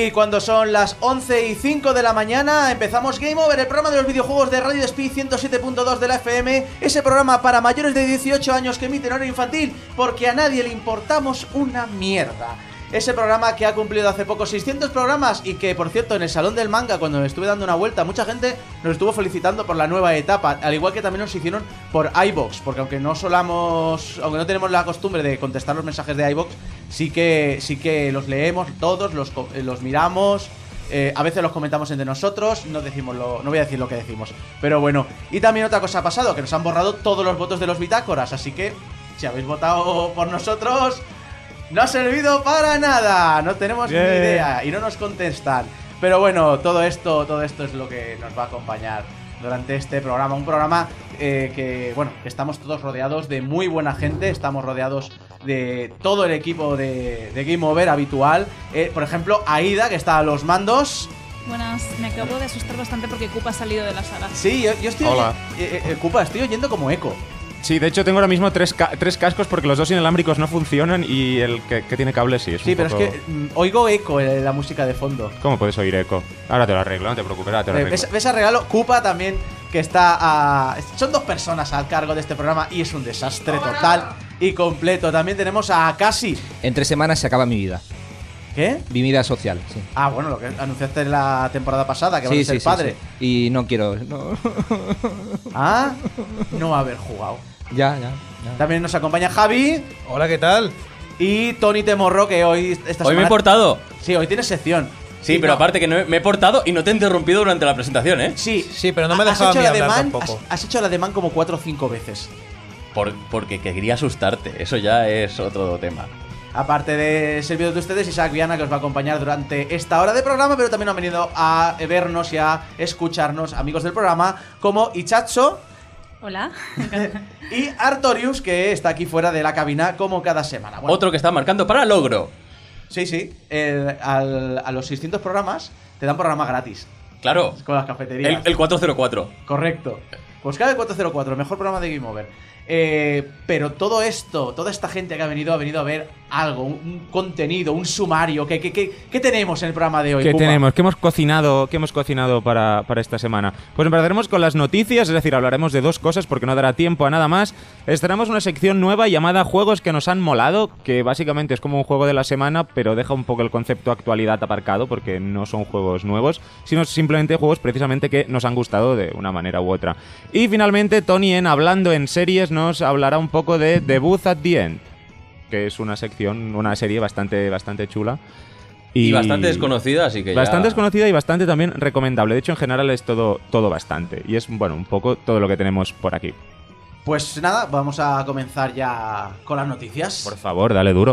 Y cuando son las 11:05 de la mañana, empezamos Game Over, el programa de los videojuegos de Radio Speed 107.2 de la FM. Ese programa para mayores de 18 años que emite en horario infantil, porque a nadie le importamos una mierda. Ese programa que ha cumplido hace poco 600 programas y que, por cierto, en el Salón del Manga, cuando estuve dando una vuelta, mucha gente nos estuvo felicitando por la nueva etapa, al igual que también nos hicieron por iVoox, porque aunque no tenemos la costumbre de contestar los mensajes de iVoox, sí que los leemos todos, los miramos. A veces los comentamos entre nosotros, no voy a decir lo que decimos, pero bueno. Y también otra cosa ha pasado, que nos han borrado todos los votos de los bitácoras, así que si habéis votado por nosotros, no ha servido para nada, no tenemos ni idea y no nos contestan. Pero bueno, todo esto es lo que nos va a acompañar durante este programa. Un programa que estamos todos rodeados de muy buena gente. Estamos rodeados de todo el equipo de Game Over habitual. Por ejemplo, Aida, que está a los mandos. Buenas, me acabo de asustar bastante porque Cupa ha salido de la sala. Sí, yo estoy... Hola. Cupa, estoy oyendo como eco. Sí, de hecho tengo ahora mismo tres cascos porque los dos inalámbricos no funcionan y el que tiene cable sí. Sí, pero poco... es que oigo eco en la música de fondo. ¿Cómo puedes oír eco? Ahora te lo arreglo, no te preocupes, ahora te lo arreglo. ¿Ves a regalo? Cupa también, que está son dos personas al cargo de este programa y es un desastre total y completo. También tenemos a Casi. En 3 semanas se acaba mi vida. ¿Qué? Mi vida social, sí. Ah, bueno, lo que anunciaste en la temporada pasada, que vas a ser padre. Sí. Y no quiero... No. Ah, no haber jugado. Ya. También nos acompaña Javi. Hola, ¿qué tal? Y Tony Temorro, que hoy Hoy me he portado. Sí, hoy tienes sección. Sí, pero aparte que me he portado y no te he interrumpido durante la presentación, ¿eh? Sí, pero no me dejaba a mí hablar tampoco. Has hecho la demanda como 4 o 5 veces. Porque quería asustarte, eso ya es otro tema. Aparte de servido de ustedes, Isaac Viana, que os va a acompañar durante esta hora de programa, pero también han venido a vernos y a escucharnos amigos del programa, como Ichacho. Hola. Y Artorius, que está aquí fuera de la cabina como cada semana. Bueno, otro que está marcando para logro. Sí. A los 600 programas te dan programa gratis. Claro. Con las cafeterías. El 404. Correcto. Pues cada 404, el mejor programa de Game Over. Pero todo esto, toda esta gente que ha venido a ver algo, un contenido, un sumario. ¿Qué tenemos en el programa de hoy? ¿Qué Pumba? tenemos? ¿Qué hemos cocinado para esta semana? Pues empezaremos con las noticias, es decir, hablaremos de 2 cosas porque no dará tiempo a nada más. Estrenamos una sección nueva llamada Juegos que nos han molado, que básicamente es como un juego de la semana, pero deja un poco el concepto actualidad aparcado porque no son juegos nuevos, sino simplemente juegos precisamente que nos han gustado de una manera u otra. Y finalmente Tony, en Hablando en Series, nos hablará un poco de The Booth at the End, que es una serie bastante chula. Y bastante desconocida, así que bastante desconocida y bastante también recomendable. De hecho, en general es todo bastante. Y es, un poco todo lo que tenemos por aquí. Pues nada, vamos a comenzar ya con las noticias. Por favor, dale duro.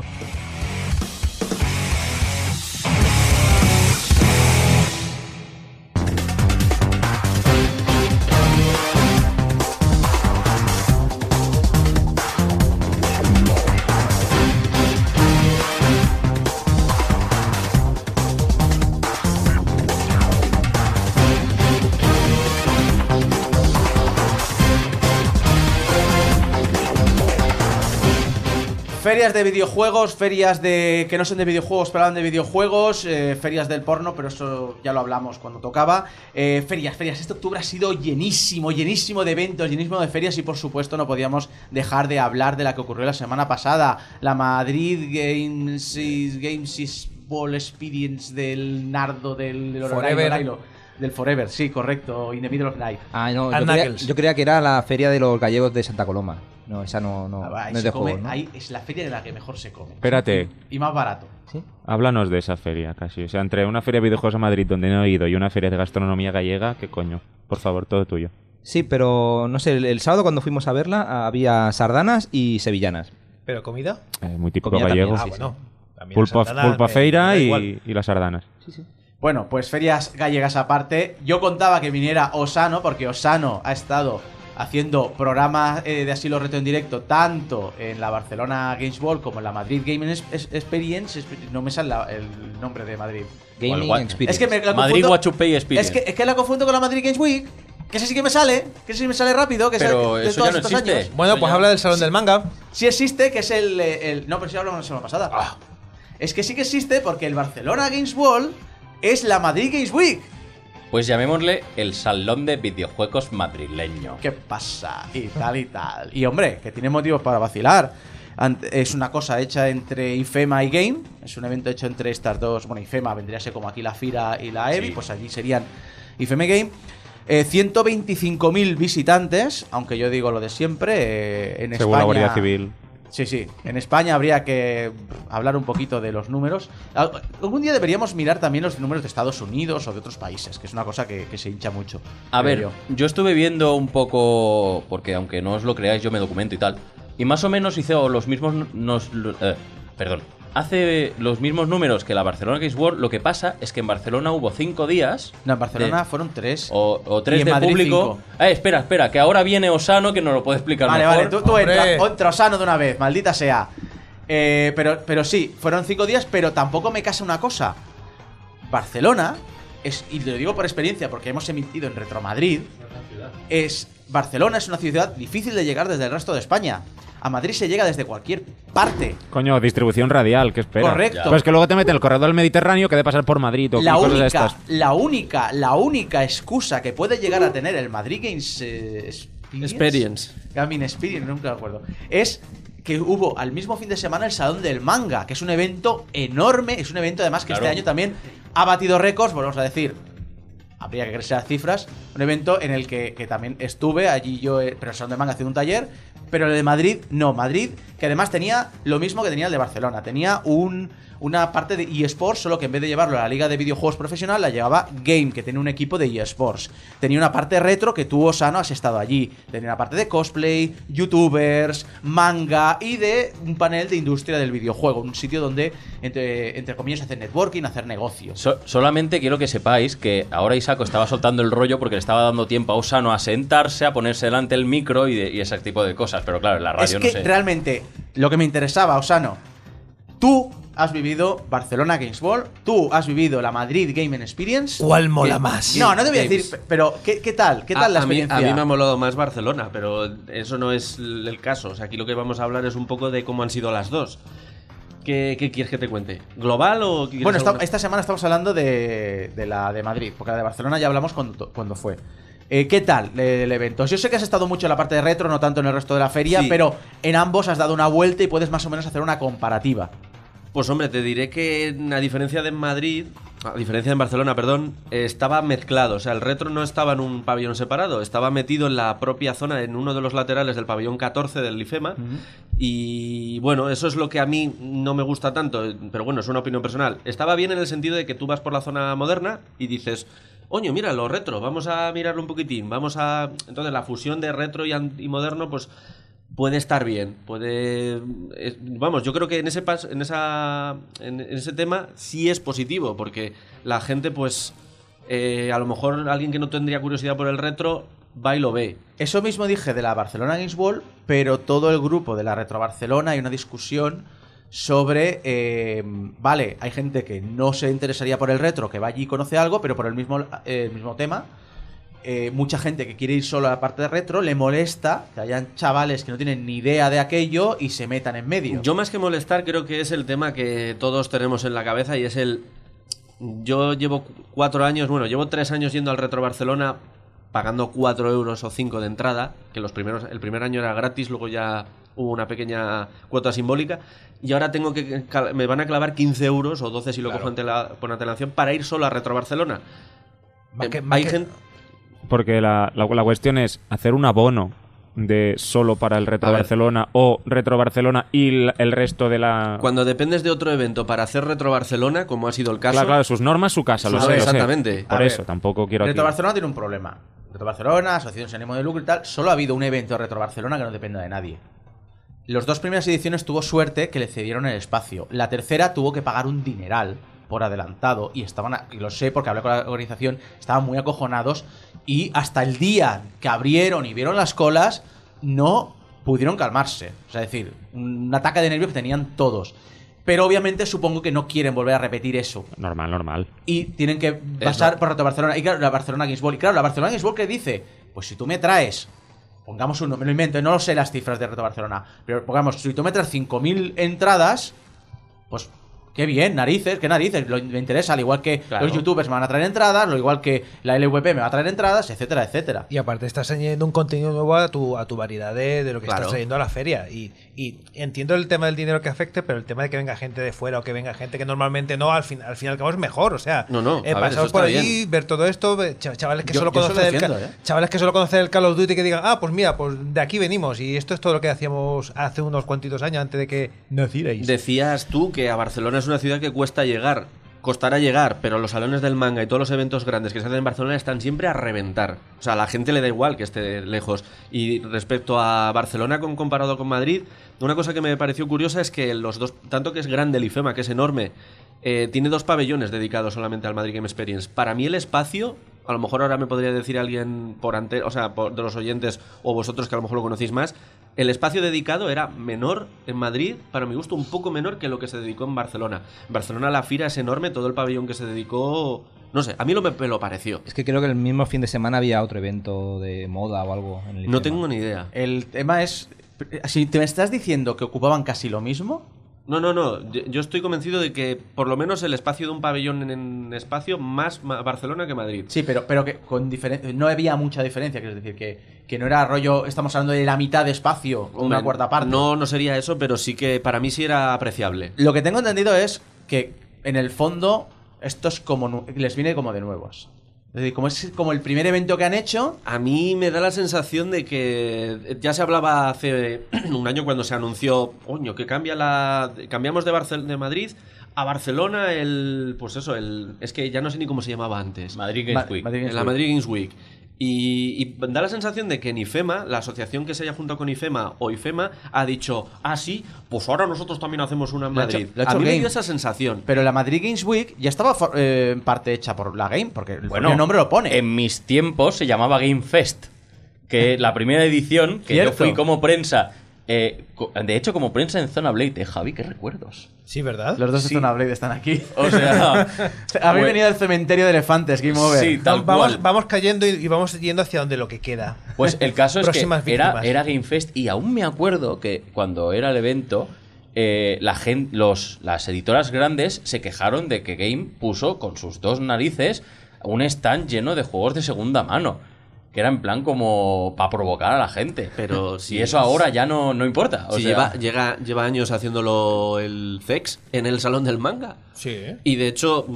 Ferias de videojuegos, ferias que no son de videojuegos, pero hablan de videojuegos, ferias del porno, pero eso ya lo hablamos cuando tocaba. Ferias. Este octubre ha sido llenísimo de eventos, llenísimo de ferias y por supuesto no podíamos dejar de hablar de la que ocurrió la semana pasada. La Madrid Games Ball Experience del Nardo, del Forever. Del Forever, sí, correcto, In the Middle of Night. Ah, no, yo creía que era la feria de los gallegos de Santa Coloma. No, esa no es de juego, ¿no? Ahí es la feria de la que mejor se come. Espérate. Y más barato. ¿Sí? Háblanos de esa feria, casi. O sea, entre una feria de videojuegos a Madrid donde no he ido y una feria de gastronomía gallega, ¿qué coño? Por favor, todo tuyo. Sí, pero no sé, el sábado cuando fuimos a verla había sardanas y sevillanas. ¿Pero comida? Muy típico Comida gallego. también, Bueno. Pulpa feira y las sardanas. Sí. Bueno, pues ferias gallegas aparte. Yo contaba que viniera Osano, porque Osano ha estado haciendo programas de asilo reto en directo tanto en la Barcelona Games World como en la Madrid Gaming Experience. No me sale el nombre de Madrid. Gaming Experience. Es que me la Madrid confundo, Watchupay Experience. es que la confundo con la Madrid Games Week. Que ese sí que me sale, rápido. Que pero de eso todos ya no estos existe. años. Bueno, pues habla del Salón del Manga. Sí existe, que es no, pero sí hablamos la semana pasada. Es que sí que existe porque el Barcelona Games World es la Madrid Games Week. Pues llamémosle el salón de videojuegos madrileño. ¿Qué pasa? Y tal y tal. Y hombre, que tiene motivos para vacilar. Es una cosa hecha entre IFEMA y Game. Es un evento hecho entre estas dos. Bueno, IFEMA vendría a ser como aquí la FIRA y la EVI. Sí. Pues allí serían IFEMA y Game. 125.000 visitantes. Aunque yo digo lo de siempre. En Según España, la Guardia Civil. Sí. En España habría que hablar un poquito de los números. Algún día deberíamos mirar también los números de Estados Unidos o de otros países, que es una cosa que se hincha mucho. A ver, yo estuve viendo un poco, porque aunque no os lo creáis, yo me documento y tal. Y más o menos hizo los mismos... Hace los mismos números que la Barcelona Games World. Lo que pasa es que en Barcelona hubo 5 días. No, en Barcelona fueron 3. O 3 de público. 5. Espera, que ahora viene Osano que nos lo puede explicar mejor. Vale, tú entra Osano de una vez, maldita sea. Pero sí, fueron 5 días, pero tampoco me casa una cosa. Barcelona, y lo digo por experiencia porque hemos emitido en Retro Madrid, Barcelona es una ciudad difícil de llegar desde el resto de España. A Madrid se llega desde cualquier parte. Coño, distribución radial, ¿qué espera? Correcto. Pues que luego te meten el corredor del Mediterráneo que debe pasar por Madrid o cosas de estas. La única excusa que puede llegar a tener el Madrid Games Experience. Gaming Experience, nunca me acuerdo. Es que hubo al mismo fin de semana el Salón del Manga, que es un evento enorme. Es un evento además que este año también ha batido récords, volvemos a decir. Habría que creerse las cifras. Un evento en el que también estuve allí yo, pero el Salón del Manga haciendo un taller. Pero el de Madrid, no. Madrid, que además tenía lo mismo que tenía el de Barcelona. Tenía una parte de eSports, solo que en vez de llevarlo a la Liga de Videojuegos Profesional, la llevaba Game, que tenía un equipo de eSports. Tenía una parte retro, que tú, Osano, has estado allí. Tenía una parte de cosplay, youtubers, manga y de un panel de industria del videojuego. Un sitio donde, entre comillas, hacer networking, hacer negocios. Solamente quiero que sepáis que ahora Isaaco estaba soltando el rollo porque le estaba dando tiempo a Osano a sentarse, a ponerse delante el micro y ese tipo de cosas. Pero claro, en la radio no sé. Realmente, lo que me interesaba, Osano, tú has vivido Barcelona Games World, tú has vivido la Madrid Gaming Experience. ¿Cuál mola más? No te voy a decir, pero ¿qué tal? ¿Qué tal la experiencia? A mí me ha molado más Barcelona, pero eso no es el caso. O sea, aquí lo que vamos a hablar es un poco de cómo han sido las dos. ¿Qué quieres que te cuente? ¿Global o...? Bueno, esta semana estamos hablando de la de Madrid, porque la de Barcelona ya hablamos cuando fue. ¿Qué tal el evento? Yo sé que has estado mucho en la parte de retro, no tanto en el resto de la feria, sí, pero en ambos has dado una vuelta y puedes más o menos hacer una comparativa. Pues hombre, te diré que a diferencia de Barcelona, perdón, estaba mezclado. O sea, el retro no estaba en un pabellón separado, estaba metido en la propia zona, en uno de los laterales del pabellón 14 del IFEMA. Y bueno, eso es lo que a mí no me gusta tanto, pero bueno, es una opinión personal. Estaba bien en el sentido de que tú vas por la zona moderna y dices... Oño, mira, lo retro, vamos a mirarlo un poquitín, Entonces la fusión de retro y moderno, pues puede estar bien, yo creo que en ese tema sí es positivo, porque la gente, pues, a lo mejor alguien que no tendría curiosidad por el retro, va y lo ve. Eso mismo dije de la Barcelona Games World, pero todo el grupo de la Retro Barcelona hay una discusión sobre, vale, hay gente que no se interesaría por el retro, que va allí y conoce algo, pero por el mismo tema, mucha gente que quiere ir solo a la parte de retro le molesta que hayan chavales que no tienen ni idea de aquello y se metan en medio. Yo más que molestar creo que es el tema que todos tenemos en la cabeza y es yo llevo 3 años yendo al Retro Barcelona pagando 4 euros o 5 de entrada, que el primer año era gratis, luego ya hubo una pequeña cuota simbólica, y ahora me van a clavar 15 euros o 12 si lo cojo por antelación para ir solo a Retro Barcelona. Hay gente... Porque la cuestión es hacer un abono de solo para el Retro Barcelona o Retro Barcelona y el resto de la... Cuando dependes de otro evento para hacer Retro Barcelona, como ha sido el caso... Claro, sus normas, su casa, lo sé. Exactamente. Por eso, tampoco quiero... Retro Barcelona tiene un problema. Retro Barcelona, asociación sin ánimo de lucro y tal, solo ha habido un evento de Retro Barcelona que no dependa de nadie. Las 2 primeras ediciones tuvo suerte que le cedieron el espacio. La tercera tuvo que pagar un dineral por adelantado y lo sé porque hablé con la organización, estaban muy acojonados y hasta el día que abrieron y vieron las colas no pudieron calmarse. O sea, es decir, un ataque de nervios que tenían todos. Pero obviamente supongo que no quieren volver a repetir eso. Normal. Y tienen que pasar por Retro Barcelona. Y claro, la Barcelona Games World. Y claro, la Barcelona Games World que dice, pues si tú me traes, pongamos uno, me lo invento, no lo sé las cifras de Retro Barcelona, pero pongamos, si tú me traes 5.000 entradas, pues qué bien, narices, qué narices, me interesa, al igual que Claro. los youtubers me van a traer entradas, lo igual que la LVP me va a traer entradas, etcétera, etcétera. Y aparte estás añadiendo un contenido nuevo a tu variedad de lo que Claro. estás trayendo a la feria. Y entiendo el tema del dinero que afecte, pero el tema de que venga gente de fuera o que venga gente que normalmente no, al fin y al cabo es mejor. O sea, No, a ver, pasaros eso por está allí, bien. ver todo esto, chavales que Yo solo eso lo conocen defiendo, chavales que solo conocen el Call of Duty, que digan, pues mira, pues de aquí venimos y esto es todo lo que hacíamos hace unos cuantitos años antes de que nacierais. Decías tú que a Barcelona es una ciudad que cuesta llegar. Costará llegar, pero los salones del manga y todos los eventos grandes que se hacen en Barcelona están siempre a reventar. O sea, a la gente le da igual que esté lejos. Y respecto a Barcelona comparado con Madrid, una cosa que me pareció curiosa es que los dos, tanto que es grande el IFEMA, que es enorme, tiene 2 pabellones dedicados solamente al Madrid Game Experience. Para mí el espacio, a lo mejor ahora me podría decir alguien de los oyentes o vosotros que a lo mejor lo conocéis más, el espacio dedicado era menor en Madrid, para mi gusto un poco menor que lo que se dedicó en Barcelona. En Barcelona la fira es enorme, todo el pabellón que se dedicó, no sé, a mí me lo pareció. Es que creo que el mismo fin de semana había otro evento de moda o algo en el No IFEMA. tengo ni idea. El tema es, si te me estás diciendo que ocupaban casi lo mismo, No. Yo estoy convencido de que por lo menos el espacio de un pabellón en espacio más Barcelona que Madrid. sí, pero que con no había mucha diferencia, quiero decir, que no era rollo, estamos hablando de la mitad de espacio, o una Hombre, cuarta parte. No sería eso, pero sí que para mí sí era apreciable. Lo que tengo entendido es que en el fondo esto es como les viene como de nuevos. Es decir, como es como el primer evento que han hecho. A mí me da la sensación de que ya se hablaba hace un año cuando se anunció, coño, que cambiamos de Madrid a Barcelona es que ya no sé ni cómo se llamaba antes. Madrid Games Week. Madrid Games En la Week. Madrid Games Week. Y da la sensación de que en IFEMA, la asociación que se haya juntado con IFEMA o IFEMA, ha dicho, sí, pues ahora nosotros también hacemos una en Lo ha hecho- Madrid. lo ha hecho A mí me Game. dio esa sensación. Pero la Madrid Games Week ya estaba en parte hecha por la Game, porque el Bueno, propio nombre lo pone. En mis tiempos se llamaba Game Fest. Que la primera edición, que Cierto. yo fui como prensa. De hecho, como prensa en Zona Blade, Javi, qué recuerdos. Sí, ¿verdad? Los dos de Sí. Zona Blade están aquí. O sea, Habéis pues- venido al cementerio de elefantes, Game Over. Sí, tal cual. Vamos cayendo y vamos yendo hacia donde lo que queda. Pues el caso es que Próximas era víctimas. Game Fest y aún me acuerdo que cuando era el evento, las editoras grandes se quejaron de que Game puso con sus 2 narices un stand lleno de juegos de segunda mano. Que era en plan como para provocar a la gente. Pero sí, y eso ahora ya no importa. O Sí, sea, lleva años haciéndolo el CEX en el Salón del Manga. Sí. Y de hecho,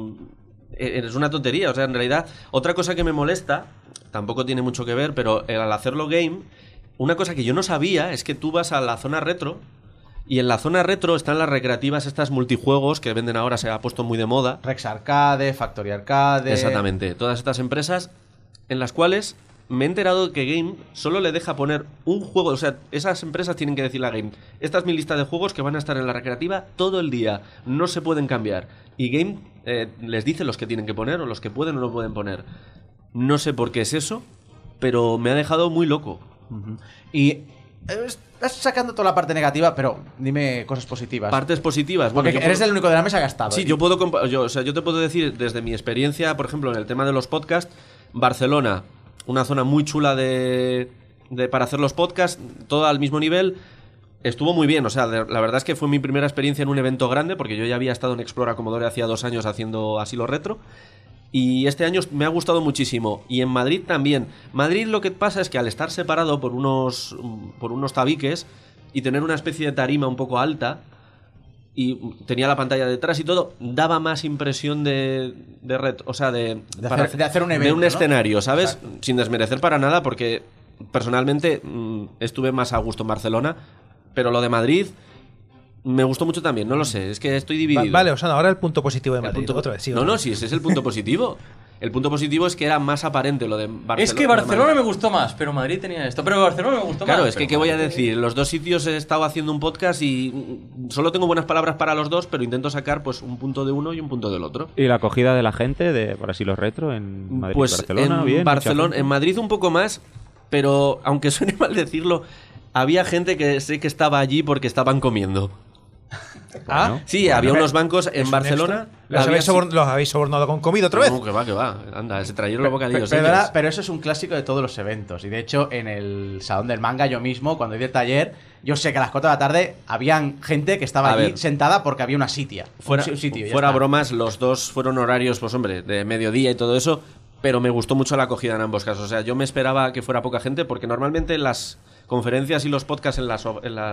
es una tontería. O sea, en realidad, otra cosa que me molesta, tampoco tiene mucho que ver, pero al hacerlo Game, una cosa que yo no sabía es que tú vas a la zona retro y en la zona retro están las recreativas, estas multijuegos que venden ahora, se ha puesto muy de moda. Rex Arcade, Factory Arcade. Exactamente. Todas estas empresas en las cuales me he enterado que Game solo le deja poner un juego. O sea, esas empresas tienen que decirle a Game, esta es mi lista de juegos que van a estar en la recreativa todo el día. No se pueden cambiar. Y Game les dice los que tienen que poner o los que pueden o no pueden poner. No sé por qué es eso, pero me ha dejado muy loco. Y estás sacando toda la parte negativa, pero dime cosas positivas. Partes positivas. Porque yo eres puedo- el único de la mesa que ha estado. Sí, yo te puedo decir desde mi experiencia, por ejemplo, en el tema de los podcasts, Barcelona, una zona muy chula para hacer los podcasts, todo al mismo nivel. Estuvo muy bien, o sea, la verdad es que fue mi primera experiencia en un evento grande, porque yo ya había estado en Explora Commodore hacía 2 años haciendo Asilo Retro. Y este año me ha gustado muchísimo. Y en Madrid también. Madrid lo que pasa es que al estar separado por unos tabiques y tener una especie de tarima un poco alta, y tenía la pantalla detrás y todo, daba más impresión de hacer un evento, de un ¿no? escenario, ¿sabes? Exacto. Sin desmerecer para nada, porque personalmente estuve más a gusto en Barcelona, pero lo de Madrid me gustó mucho también, no lo sé, es que estoy dividido. Vale, Osana, ahora el punto positivo de El Madrid. punto- Otra vez, sí, no, otra no, vez. sí, ese es el punto positivo. El punto positivo es que era más aparente lo de Barcelona. es que Barcelona me gustó más, pero Madrid tenía esto. Pero Barcelona me gustó Claro, más. es que pero ¿qué voy a Madrid- decir? En los 2 sitios he estado haciendo un podcast y solo tengo buenas palabras para los 2, pero intento sacar pues un punto de uno y un punto del otro. ¿Y la acogida de la gente de por así los retro en Madrid Pues y Barcelona? en Bien, mucha Barcelona, gente. en Madrid un poco más, pero aunque suene mal decirlo, había gente que sé que estaba allí porque estaban comiendo. Ah, Sí, había unos bancos en ¿Es Barcelona. ¿Los habéis sobornado con comida otra vez? No, que va. Anda, se trajeron los bocadillos. Perdona, ellos. pero eso es un clásico de todos los eventos. Y de hecho, en el Salón del Manga, yo mismo, cuando hice el taller, yo sé que a las 4 de la tarde habían gente que estaba A allí ver. sentada porque había una sitia. Fuera, Un sitio, ya fuera está. bromas, los dos fueron horarios, pues hombre, de mediodía y todo eso, pero me gustó mucho la acogida en ambos casos. O sea, yo me esperaba que fuera poca gente, porque normalmente las conferencias y los podcasts Las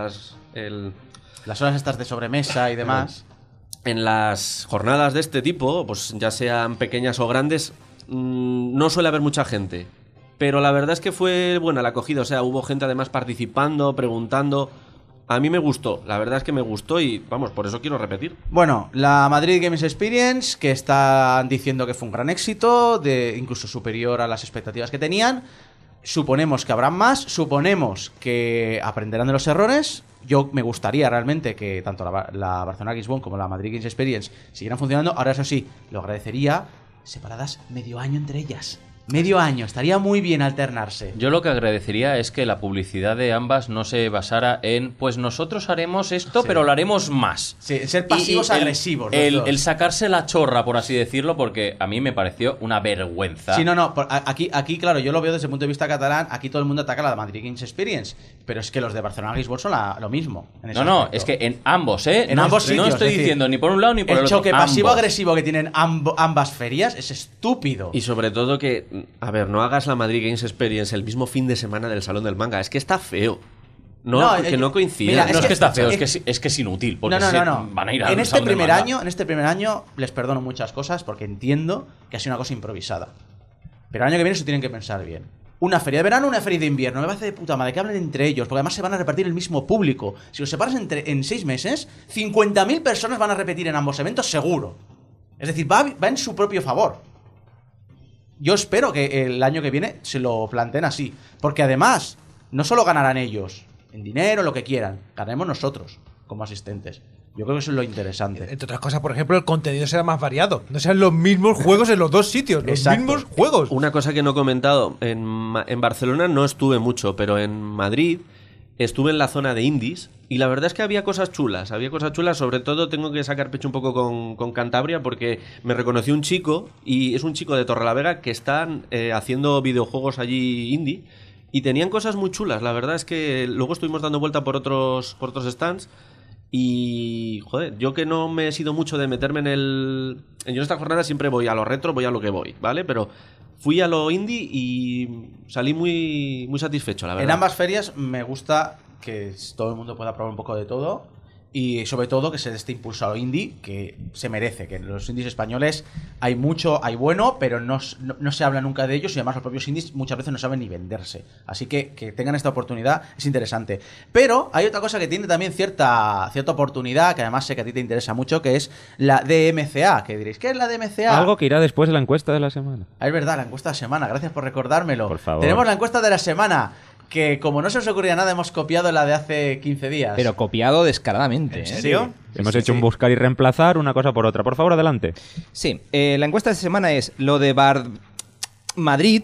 horas estas de sobremesa y demás. en las jornadas de este tipo, pues ya sean pequeñas o grandes, no suele haber mucha gente. Pero la verdad es que fue buena la acogida, o sea, hubo gente además participando, preguntando. A mí me gustó, la verdad es que me gustó y vamos, por eso quiero repetir. Bueno, la Madrid Games Experience, que están diciendo que fue un gran éxito, incluso superior a las expectativas que tenían. Suponemos que habrán más, suponemos que aprenderán de los errores. Yo me gustaría realmente que tanto la Barcelona Games World como la Madrid Games Experience siguieran funcionando. Ahora, eso sí, lo agradecería separadas medio año entre ellas. Medio año, estaría muy bien alternarse. Yo lo que agradecería es que la publicidad de ambas no se basara en, pues nosotros haremos esto, Sí. pero lo haremos más. Sí, ser pasivos Y agresivos. los dos. el sacarse la chorra, por así decirlo, porque a mí me pareció una vergüenza. Sí, no, aquí, claro, yo lo veo desde el punto de vista catalán. Aquí todo el mundo ataca a la Madrid Games Experience, pero es que los de Barcelona Games World son lo mismo. En ese No, aspecto. es que en ambos, ¿eh? En no, ambos no sitios, estoy es decir, diciendo ni por un lado ni por el el otro. choque ambos. pasivo-agresivo que tienen ambas ferias es estúpido. Y sobre todo que, a ver, no hagas la Madrid Games Experience el mismo fin de semana del Salón del Manga. Es que está feo. Que no coincida. mira, No es que está feo, es- es que es inútil. Porque No. van a ir al En este Salón del primer Manga. año les perdono muchas cosas porque entiendo que ha sido una cosa improvisada. Pero el año que viene eso tienen que pensar bien. Una feria de verano, una feria de invierno. Me parece de puta madre que hablen entre ellos, porque además se van a repartir el mismo público. Si los separas en 6 meses, 50.000 personas van a repetir en ambos eventos seguro. Es decir, va en su propio favor. Yo espero que el año que viene se lo planteen así. Porque además, no solo ganarán ellos en dinero, lo que quieran, ganaremos nosotros como asistentes. Yo creo que eso es lo interesante. Entre otras cosas, por ejemplo, el contenido será más variado. No sean los mismos juegos en los dos sitios. Los Exacto. mismos juegos. Una cosa que no he comentado, en Barcelona no estuve mucho, pero en Madrid estuve en la zona de indies y la verdad es que había cosas chulas, sobre todo tengo que sacar pecho un poco con Cantabria porque me reconoció un chico y es un chico de Torrelavega que están haciendo videojuegos allí indie y tenían cosas muy chulas, la verdad es que luego estuvimos dando vuelta por otros stands. Y, joder, yo que no me he sido mucho de meterme yo en esta jornada siempre voy a lo retro, voy a lo que voy, ¿vale? Pero fui a lo indie y salí muy, muy satisfecho, la verdad. En ambas ferias me gusta que todo el mundo pueda probar un poco de todo y sobre todo que se dé este impulso a lo indie que se merece, que en los indies españoles hay mucho, hay bueno, pero no se habla nunca de ellos y además los propios indies muchas veces no saben ni venderse. Así que tengan esta oportunidad es interesante. Pero hay otra cosa que tiene también cierta oportunidad, que además sé que a ti te interesa mucho, que es la DMCA, que diréis, ¿qué es la DMCA? Algo que irá después de la encuesta de la semana. Ah, es verdad, la encuesta de la semana, gracias por recordármelo. Por favor. Tenemos la encuesta de la semana, que como no se os ocurría nada, hemos copiado la de hace 15 días. Pero copiado descaradamente. ¿En ¿eh? serio? Hemos Sí, hecho sí. un buscar y reemplazar una cosa por otra. Por favor, adelante. Sí, la encuesta de esta semana es lo de Madrid,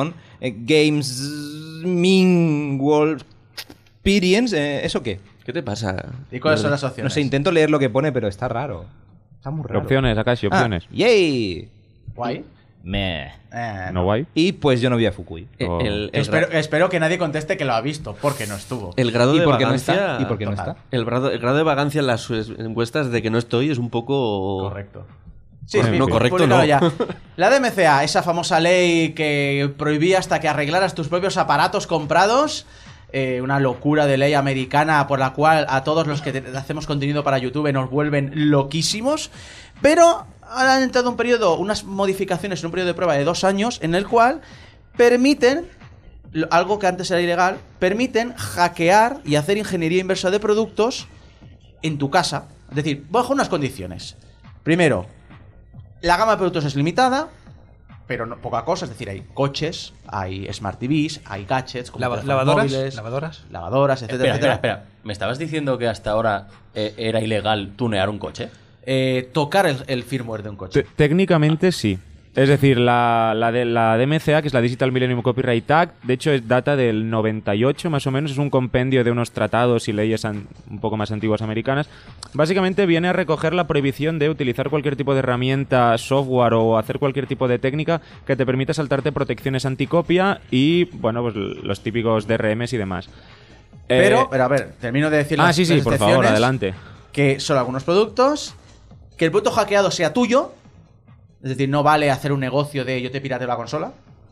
Gaming World Experience, ¿eso qué? ¿Qué te pasa? ¿Y cuáles son las opciones? No sé, intento leer lo que pone, pero está raro. Está muy raro. Opciones, Akashi, opciones. Ah, ¡yay! Guay. Meh. ¿No guay? Y pues yo no vi a Fukui. Oh. Espero que nadie conteste que lo ha visto, porque no estuvo. El grado ¿Y de por qué no vagancia... está? ¿Y por qué no Total. está? El grado de vagancia en las encuestas de que no estoy es un poco... Correcto. Sí, Bueno, sí, no, correcto publicado no. ya. La DMCA, esa famosa ley que prohibía hasta que arreglaras tus propios aparatos comprados. Una locura de ley americana por la cual a todos los que hacemos contenido para YouTube nos vuelven loquísimos. Pero ahora han entrado unas modificaciones en un periodo de prueba de 2 años en el cual permiten, algo que antes era ilegal, permiten hackear y hacer ingeniería inversa de productos en tu casa. Es decir, bajo unas condiciones. Primero, la gama de productos es limitada, pero no poca cosa. Es decir, hay coches, hay Smart TVs, hay gadgets, como teléfonos ¿Lavadoras? móviles, ¿Lavadoras? lavadoras, etcétera, Espera. ¿Me estabas diciendo que hasta ahora era ilegal tunear un coche? Tocar el firmware de un coche. Técnicamente sí. Es decir, la DMCA, que es la Digital Millennium Copyright Act, de hecho data del 98 más o menos, es un compendio de unos tratados y leyes un poco más antiguas americanas. Básicamente viene a recoger la prohibición de utilizar cualquier tipo de herramienta, software o hacer cualquier tipo de técnica que te permita saltarte protecciones anticopia y, bueno, pues los típicos DRMs y demás. Pero a ver, termino de decir las sí, por favor, adelante. Que son algunos productos, que el producto hackeado sea tuyo. Es decir, no vale hacer un negocio de yo te pirateo la consola.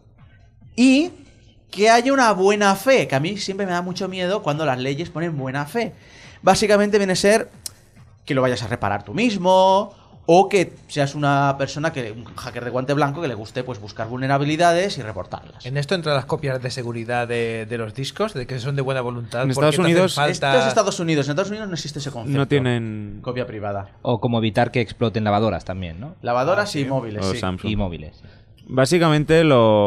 Y que haya una buena fe, que a mí siempre me da mucho miedo cuando las leyes ponen buena fe. Básicamente viene a ser que lo vayas a reparar tú mismo, o que seas una persona, un hacker de guante blanco, que le guste pues buscar vulnerabilidades y reportarlas. En esto entran las copias de seguridad de los discos, de que son de buena voluntad. En Estados Unidos, esto es Estados Unidos. En Estados Unidos no existe ese concepto. No tienen copia privada. O como evitar que exploten lavadoras también, ¿no? Lavadoras y móviles, o sí. Samsung. Y móviles. Básicamente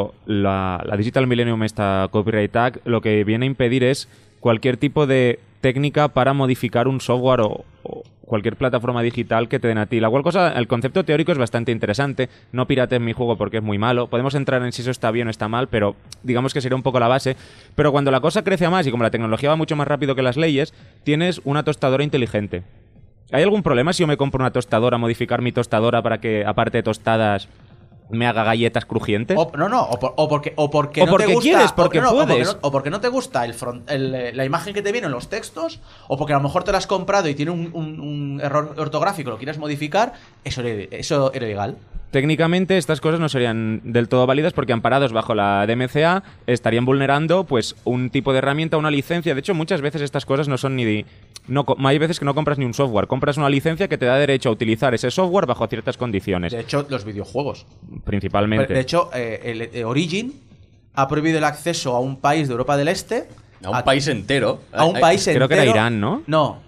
la Digital Millennium, esta Copyright Act, lo que viene a impedir es cualquier tipo de técnica para modificar un software o cualquier plataforma digital que te den a ti. La cual cosa, el concepto teórico es bastante interesante. No pirates mi juego porque es muy malo. Podemos entrar en si eso está bien o está mal, pero digamos que sería un poco la base. Pero cuando la cosa crece a más y como la tecnología va mucho más rápido que las leyes, tienes una tostadora inteligente. ¿Hay algún problema si yo me compro una tostadora, modificar mi tostadora para que, aparte de tostadas, me haga galletas crujientes? O porque no te gusta, quieres, porque puedes. O porque no te gusta la imagen que te viene en los textos, o porque a lo mejor te la has comprado y tiene un error ortográfico, lo quieres modificar, eso era ilegal. Técnicamente estas cosas no serían del todo válidas porque amparados bajo la DMCA estarían vulnerando pues un tipo de herramienta, una licencia. De hecho, muchas veces estas cosas no son ni... hay veces que no compras ni un software, compras una licencia que te da derecho a utilizar ese software bajo ciertas condiciones. De hecho, los videojuegos. Principalmente. De hecho, el Origin ha prohibido el acceso a un país de Europa del Este. A un país entero. A un país entero. Creo que era Irán, ¿no? No.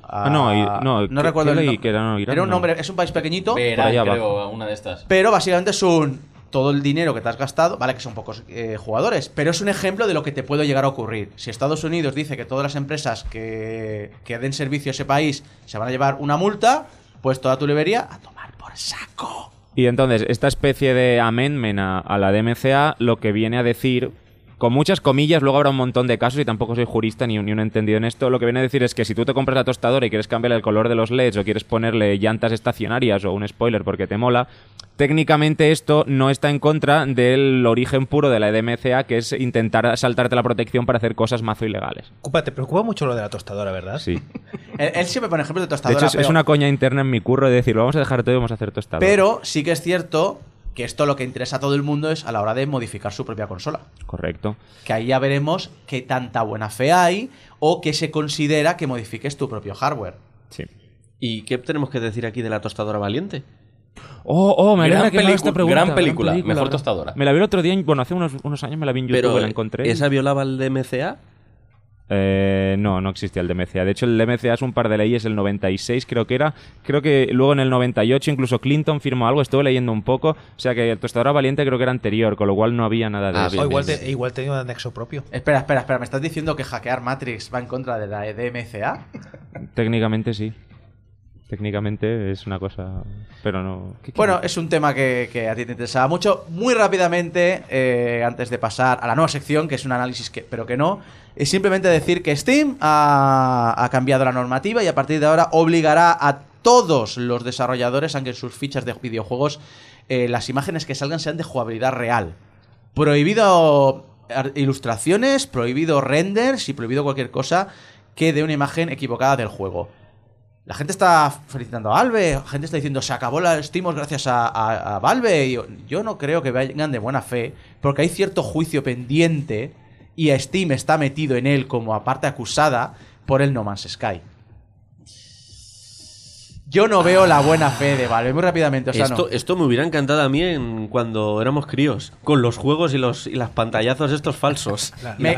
No recuerdo el nombre. Era un nombre, es un país pequeñito. Creo, una de estas. Pero básicamente es todo el dinero que te has gastado, vale que son pocos jugadores, pero es un ejemplo de lo que te puede llegar a ocurrir. Si Estados Unidos dice que todas las empresas que den servicio a ese país se van a llevar una multa, pues toda tu librería a tomar por saco. Y entonces, esta especie de amendment a la DMCA lo que viene a decir, con muchas comillas, luego habrá un montón de casos y tampoco soy jurista ni un entendido en esto, lo que viene a decir es que si tú te compras la tostadora y quieres cambiarle el color de los LEDs o quieres ponerle llantas estacionarias o un spoiler porque te mola, técnicamente esto no está en contra del origen puro de la DMCA, que es intentar saltarte la protección para hacer cosas mazo ilegales. Te preocupa mucho lo de la tostadora, ¿verdad? Sí. Él siempre pone ejemplos de tostadora. De hecho, es una coña interna en mi curro de decir, vamos a dejar todo y vamos a hacer tostadora. Pero sí que es cierto que esto lo que interesa a todo el mundo es a la hora de modificar su propia consola. Correcto. Que ahí ya veremos qué tanta buena fe hay o qué se considera que modifiques tu propio hardware. Sí. ¿Y qué tenemos que decir aquí de la tostadora valiente? Me alegra que me hagas esta pregunta. Gran película, mejor tostadora. Me la vi el otro día, hace unos años me la vi en YouTube. Pero la encontré. ¿esa violaba el DMCA? No existía el DMCA. De hecho, el DMCA es un par de leyes, el 96 creo que era. Creo que luego en el 98 incluso Clinton firmó algo, estuve leyendo un poco. O sea que el tostadora valiente creo que era anterior, con lo cual no había nada de eso. Igual tenía un anexo propio. Espera, ¿me estás diciendo que hackear Matrix va en contra de la DMCA? Técnicamente sí. Técnicamente es una cosa... Pero no... Bueno, es un tema que a ti te interesaba mucho. Muy rápidamente, antes de pasar a la nueva sección, que es un análisis pero que no, es simplemente decir que Steam ha cambiado la normativa y a partir de ahora obligará a todos los desarrolladores a que en sus fichas de videojuegos las imágenes que salgan sean de jugabilidad real. Prohibido ilustraciones, prohibido renders y prohibido cualquier cosa que dé una imagen equivocada del juego. La gente está felicitando a Valve, la gente está diciendo se acabó la SteamOS gracias a Valve. Y yo no creo que vengan de buena fe, porque hay cierto juicio pendiente y a Steam está metido en él como parte acusada por el No Man's Sky. Yo no veo la buena fe de Valve, muy rápidamente. O sea, esto me hubiera encantado a mí cuando éramos críos, con los juegos y las pantallazos estos falsos.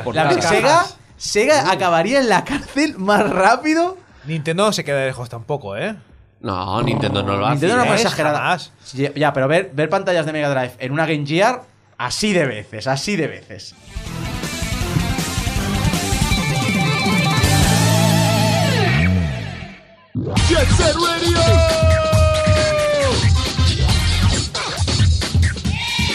Sega acabaría en la cárcel más rápido. Nintendo no se queda lejos tampoco, ¿eh? No, Nintendo no lo hace. Nintendo no puede exagerar. Ya, pero ver pantallas de Mega Drive en una Game Gear, así de veces. Jet Set Radio.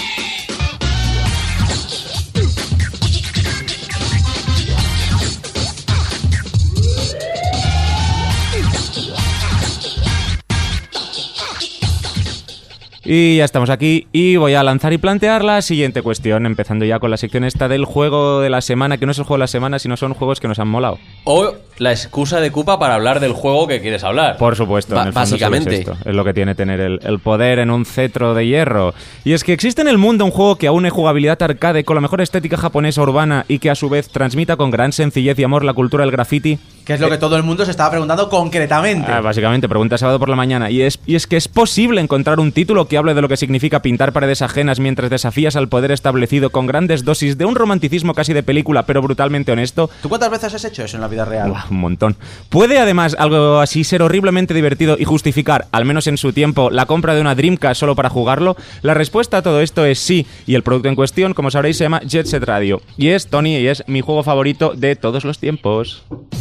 Y ya estamos aquí y voy a lanzar y plantear la siguiente cuestión, empezando ya con la sección esta del juego de la semana, que no es el juego de la semana, sino son juegos que nos han molado. O la excusa de Cupa para hablar del juego que quieres hablar. Por supuesto, en el fondo básicamente. es esto. Es lo que tiene tener el poder en un cetro de hierro. Y es que existe en el mundo un juego que aúne jugabilidad arcade con la mejor estética japonesa urbana y que a su vez transmita con gran sencillez y amor la cultura del graffiti. Que es lo que todo el mundo se estaba preguntando concretamente. Básicamente, pregunta sábado por la mañana. Y es que es posible encontrar un título que hable de lo que significa pintar paredes ajenas mientras desafías al poder establecido con grandes dosis de un romanticismo casi de película, pero brutalmente honesto. ¿Tú cuántas veces has hecho eso en la vida real? Un montón. ¿Puede además algo así ser horriblemente divertido y justificar, al menos en su tiempo, la compra de una Dreamcast solo para jugarlo? La respuesta a todo esto es sí, y el producto en cuestión, como sabréis, se llama Jet Set Radio. Y es, Tony, y es mi juego favorito de todos los tiempos.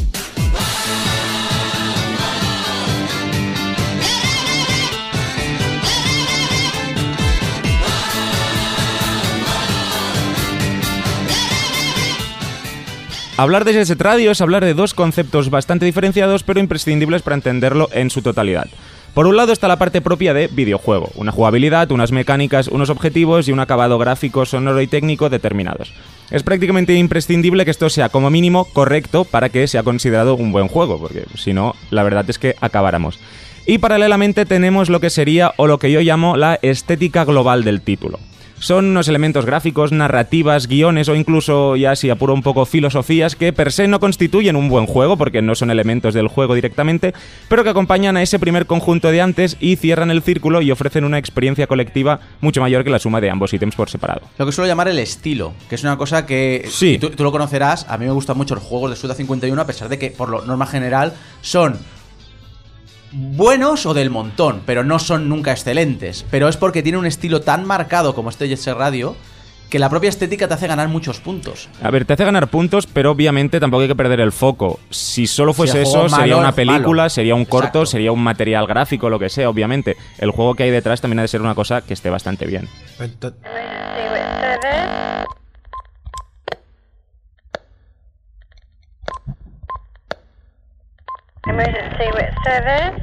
Hablar de Jet Set Radio es hablar de dos conceptos bastante diferenciados pero imprescindibles para entenderlo en su totalidad. Por un lado está la parte propia de videojuego, una jugabilidad, unas mecánicas, unos objetivos y un acabado gráfico, sonoro y técnico determinados. Es prácticamente imprescindible que esto sea como mínimo correcto para que sea considerado un buen juego, porque si no, la verdad es que acabáramos. Y paralelamente tenemos lo que sería, o lo que yo llamo, la estética global del título. Son unos elementos gráficos, narrativas, guiones o incluso, ya si apuro un poco, filosofías que per se no constituyen un buen juego porque no son elementos del juego directamente, pero que acompañan a ese primer conjunto de antes y cierran el círculo y ofrecen una experiencia colectiva mucho mayor que la suma de ambos ítems por separado. Lo que suelo llamar el estilo, que es una cosa que sí. Tú lo conocerás. A mí me gustan mucho los juegos de Suda 51, a pesar de que por lo norma general son buenos o del montón, pero no son nunca excelentes. Pero es porque tiene un estilo tan marcado como este Jet Set Radio que la propia estética te hace ganar muchos puntos. A ver, te hace ganar puntos, pero obviamente tampoco hay que perder el foco. Si solo fuese el eso, juego sería malo, una película, malo. sería un corto, Exacto. sería un material gráfico, lo que sea, obviamente. El juego que hay detrás también ha de ser una cosa que esté bastante bien. Emergency with service.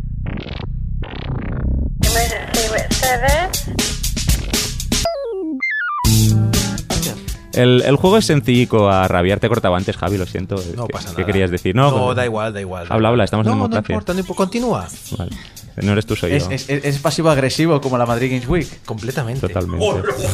Emergency with service. El juego es sencillico a rabiar. Te cortaba antes, Javi, lo siento. No pasa nada. ¿Qué querías decir? No, da igual. Habla, estamos en no democracia. Importa, no importa. Continúa. Vale. No eres tú, soy yo. Es pasivo-agresivo como la Madrid Games Week. Completamente. Totalmente.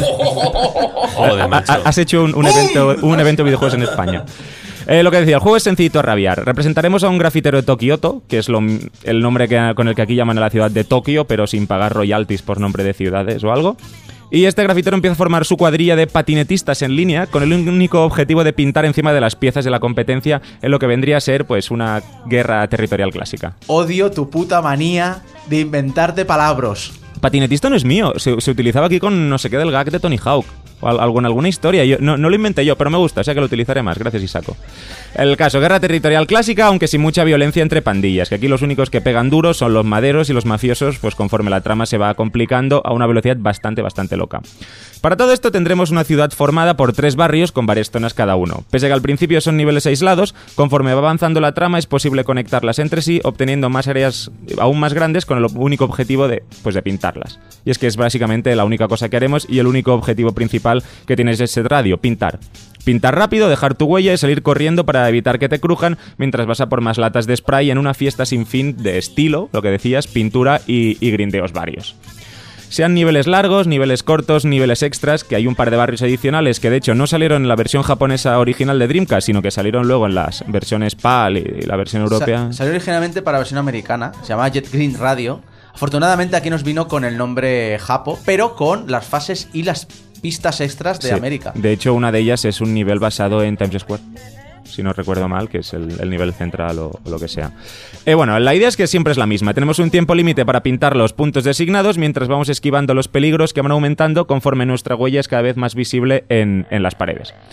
Joder, macho. Has hecho un evento de videojuegos en España. Lo que decía, el juego es sencillito a rabiar. Representaremos a un grafitero de Tokioto, que es el nombre con el que aquí llaman a la ciudad de Tokio, pero sin pagar royalties por nombre de ciudades o algo. Y este grafitero empieza a formar su cuadrilla de patinetistas en línea con el único objetivo de pintar encima de las piezas de la competencia en lo que vendría a ser pues una guerra territorial clásica. Odio tu puta manía de inventarte palabras. Patinetista no es mío, se utilizaba aquí con no sé qué del gag de Tony Hawk. O alguna historia. No lo inventé yo, pero me gusta, o sea que lo utilizaré más. Gracias, Isaco. El caso, guerra territorial clásica, aunque sin mucha violencia entre pandillas, que aquí los únicos que pegan duros son los maderos y los mafiosos, pues conforme la trama se va complicando a una velocidad bastante loca. Para todo esto tendremos una ciudad formada por 3 barrios con varias zonas cada uno. Pese a que al principio son niveles aislados, conforme va avanzando la trama es posible conectarlas entre sí, obteniendo más áreas aún más grandes con el único objetivo de pintarlas. Y es que es básicamente la única cosa que haremos y el único objetivo principal que tiene Jet Set Radio, pintar. Pintar rápido, dejar tu huella y salir corriendo para evitar que te crujan mientras vas a por más latas de spray en una fiesta sin fin de estilo, lo que decías, pintura y grindeos varios. Sean niveles largos, niveles cortos, niveles extras, que hay un par de barrios adicionales que de hecho no salieron en la versión japonesa original de Dreamcast, sino que salieron luego en las versiones PAL y la versión europea. Salió originalmente para la versión americana, se llamaba Jet Green Radio. Afortunadamente aquí nos vino con el nombre Japo, pero con las fases y las pistas extras de América. De hecho, una de ellas es un nivel basado en Times Square, si no recuerdo mal, que es el nivel central o lo que sea. Bueno, la idea es que siempre es la misma. Tenemos un tiempo límite para pintar los puntos designados mientras vamos esquivando los peligros que van aumentando conforme nuestra huella es cada vez más visible en las paredes.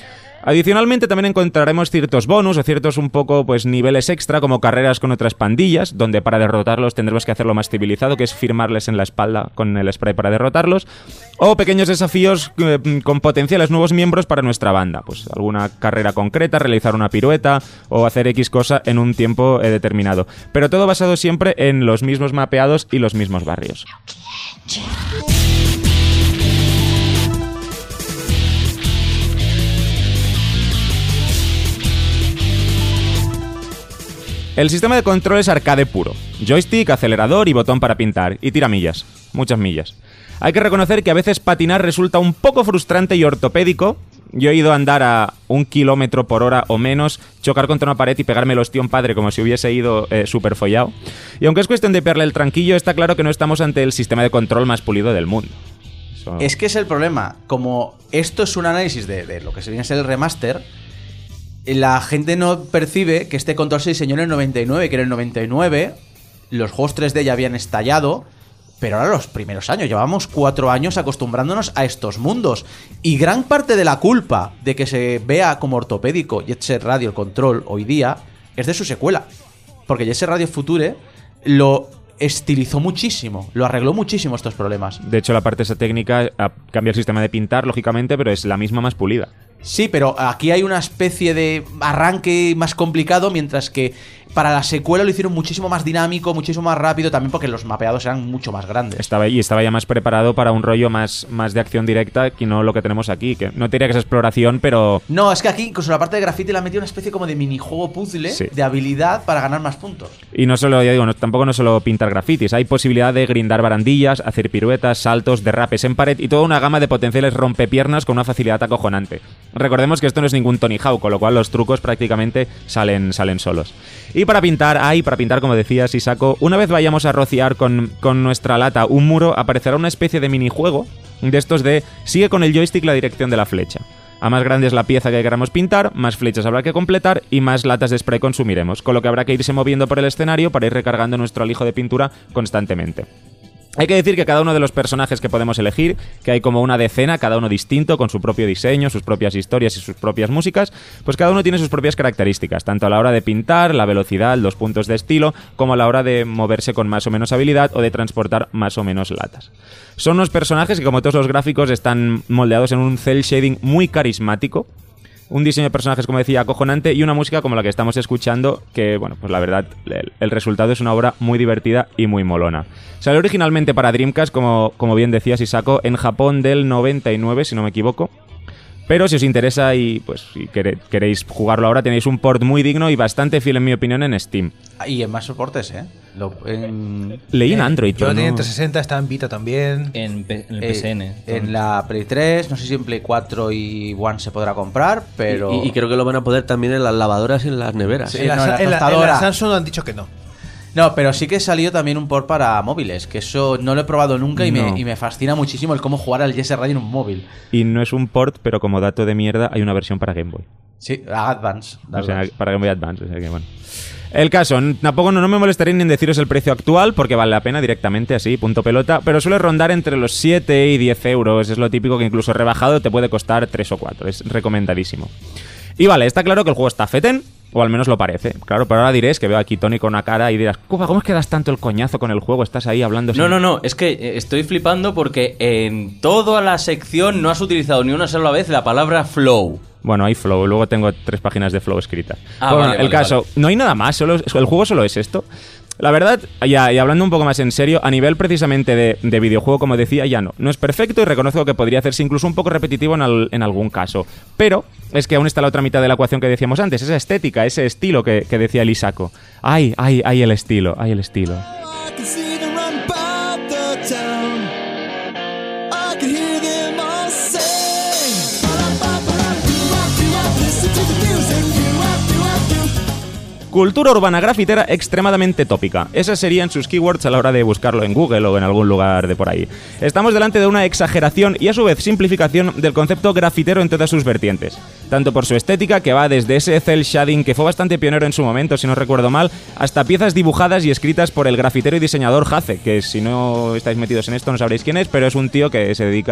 Adicionalmente también encontraremos ciertos bonus o ciertos un poco pues niveles extra como carreras con otras pandillas, donde para derrotarlos tendremos que hacerlo más civilizado, que es firmarles en la espalda con el spray para derrotarlos, o pequeños desafíos con potenciales nuevos miembros para nuestra banda, pues alguna carrera concreta, realizar una pirueta o hacer X cosa en un tiempo determinado, pero todo basado siempre en los mismos mapeados y los mismos barrios. El sistema de control es arcade puro. Joystick, acelerador y botón para pintar. Y tira millas. Muchas millas. Hay que reconocer que a veces patinar resulta un poco frustrante y ortopédico. Yo he ido a andar a 1 km por hora o menos, chocar contra una pared y pegarme el ostión padre como si hubiese ido súper follado. Y aunque es cuestión de pegarle el tranquillo, está claro que no estamos ante el sistema de control más pulido del mundo. Es que es el problema. Como esto es un análisis de lo que se viene a ser el remaster, la gente no percibe que este control se diseñó en el 99, que en el 99 los juegos 3D ya habían estallado, pero ahora los primeros años, llevamos 4 años acostumbrándonos a estos mundos. Y gran parte de la culpa de que se vea como ortopédico Jet Set Radio el control hoy día es de su secuela. Porque Jet Set Radio Future lo estilizó muchísimo, lo arregló muchísimo estos problemas. De hecho, la parte esa técnica cambia el sistema de pintar, lógicamente, pero es la misma más pulida. Sí, pero aquí hay una especie de arranque más complicado, mientras que para la secuela lo hicieron muchísimo más dinámico, muchísimo más rápido, también porque los mapeados eran mucho más grandes. Estaba ya más preparado para un rollo más de acción directa que no lo que tenemos aquí, que no diría que es exploración, pero... No, es que aquí, incluso la parte de graffiti le han metido una especie como de minijuego puzzle, sí, de habilidad para ganar más puntos. Y no solo, ya digo, tampoco no solo pintar grafitis, hay posibilidad de grindar barandillas, hacer piruetas, saltos, derrapes en pared y toda una gama de potenciales rompepiernas con una facilidad acojonante. Recordemos que esto no es ningún Tony Hawk, con lo cual los trucos prácticamente salen solos. Y para pintar, como decía Sisako, una vez vayamos a rociar con nuestra lata un muro, aparecerá una especie de minijuego de estos de sigue con el joystick la dirección de la flecha. A más grande es la pieza que queramos pintar, más flechas habrá que completar y más latas de spray consumiremos, con lo que habrá que irse moviendo por el escenario para ir recargando nuestro alijo de pintura constantemente. Hay que decir que cada uno de los personajes que podemos elegir, que hay como una decena, cada uno distinto, con su propio diseño, sus propias historias y sus propias músicas, pues cada uno tiene sus propias características, tanto a la hora de pintar, la velocidad, los puntos de estilo, como a la hora de moverse con más o menos habilidad o de transportar más o menos latas. Son unos personajes que, como todos los gráficos, están moldeados en un cel shading muy carismático, un diseño de personajes, como decía, acojonante y una música como la que estamos escuchando que, bueno, pues la verdad, el resultado es una obra muy divertida y muy molona. Salió originalmente para Dreamcast, como bien decía Sisako, en Japón del 99, si no me equivoco. Pero si os interesa y pues si queréis jugarlo ahora, tenéis un port muy digno y bastante fiel, en mi opinión, en Steam. Y en más soportes, ¿eh? Leí en Android, pero no... en 360, está en Vita también. En el PSN. En la Play 3, no sé si en Play 4 y One se podrá comprar, pero... Y creo que lo van a poder también en las lavadoras y en las neveras. Sí, en la Samsung han dicho que no. No, pero sí que salió también un port para móviles, que eso no lo he probado nunca y me fascina muchísimo el cómo jugar al Jet Set Radio en un móvil. Y no es un port, pero como dato de mierda, hay una versión para Game Boy. Sí, Advance. O sea, para Game Boy Advance, o sea que bueno. El caso, tampoco no me molestaré ni en deciros el precio actual, porque vale la pena directamente, así, punto pelota, pero suele rondar entre los 7 y 10 euros, es lo típico que incluso rebajado te puede costar 3 o 4, es recomendadísimo. Y vale, está claro que el juego está fetén, o al menos lo parece. Claro, pero ahora diréis que veo aquí Tony con una cara y dirás, ¿cómo es que das tanto el coñazo con el juego? Estás ahí hablando... No, es que estoy flipando porque en toda la sección no has utilizado ni una sola vez la palabra flow. Bueno, hay flow, luego tengo 3 páginas de flow escritas. Bueno, el caso, no hay nada más, el juego solo es esto. La verdad, y hablando un poco más en serio, a nivel precisamente de videojuego, como decía, ya no es perfecto y reconozco que podría hacerse incluso un poco repetitivo en algún caso. Pero es que aún está la otra mitad de la ecuación que decíamos antes, esa estética, ese estilo que decía el Sisako. ¡Ay, el estilo! ¡Ay, el estilo! Cultura urbana grafitera extremadamente tópica. Esas serían sus keywords a la hora de buscarlo en Google o en algún lugar de por ahí. Estamos delante de una exageración y a su vez simplificación del concepto grafitero en todas sus vertientes. Tanto por su estética, que va desde ese cel shading que fue bastante pionero en su momento, si no recuerdo mal, hasta piezas dibujadas y escritas por el grafitero y diseñador Haze, que si no estáis metidos en esto no sabréis quién es, pero es un tío que se dedica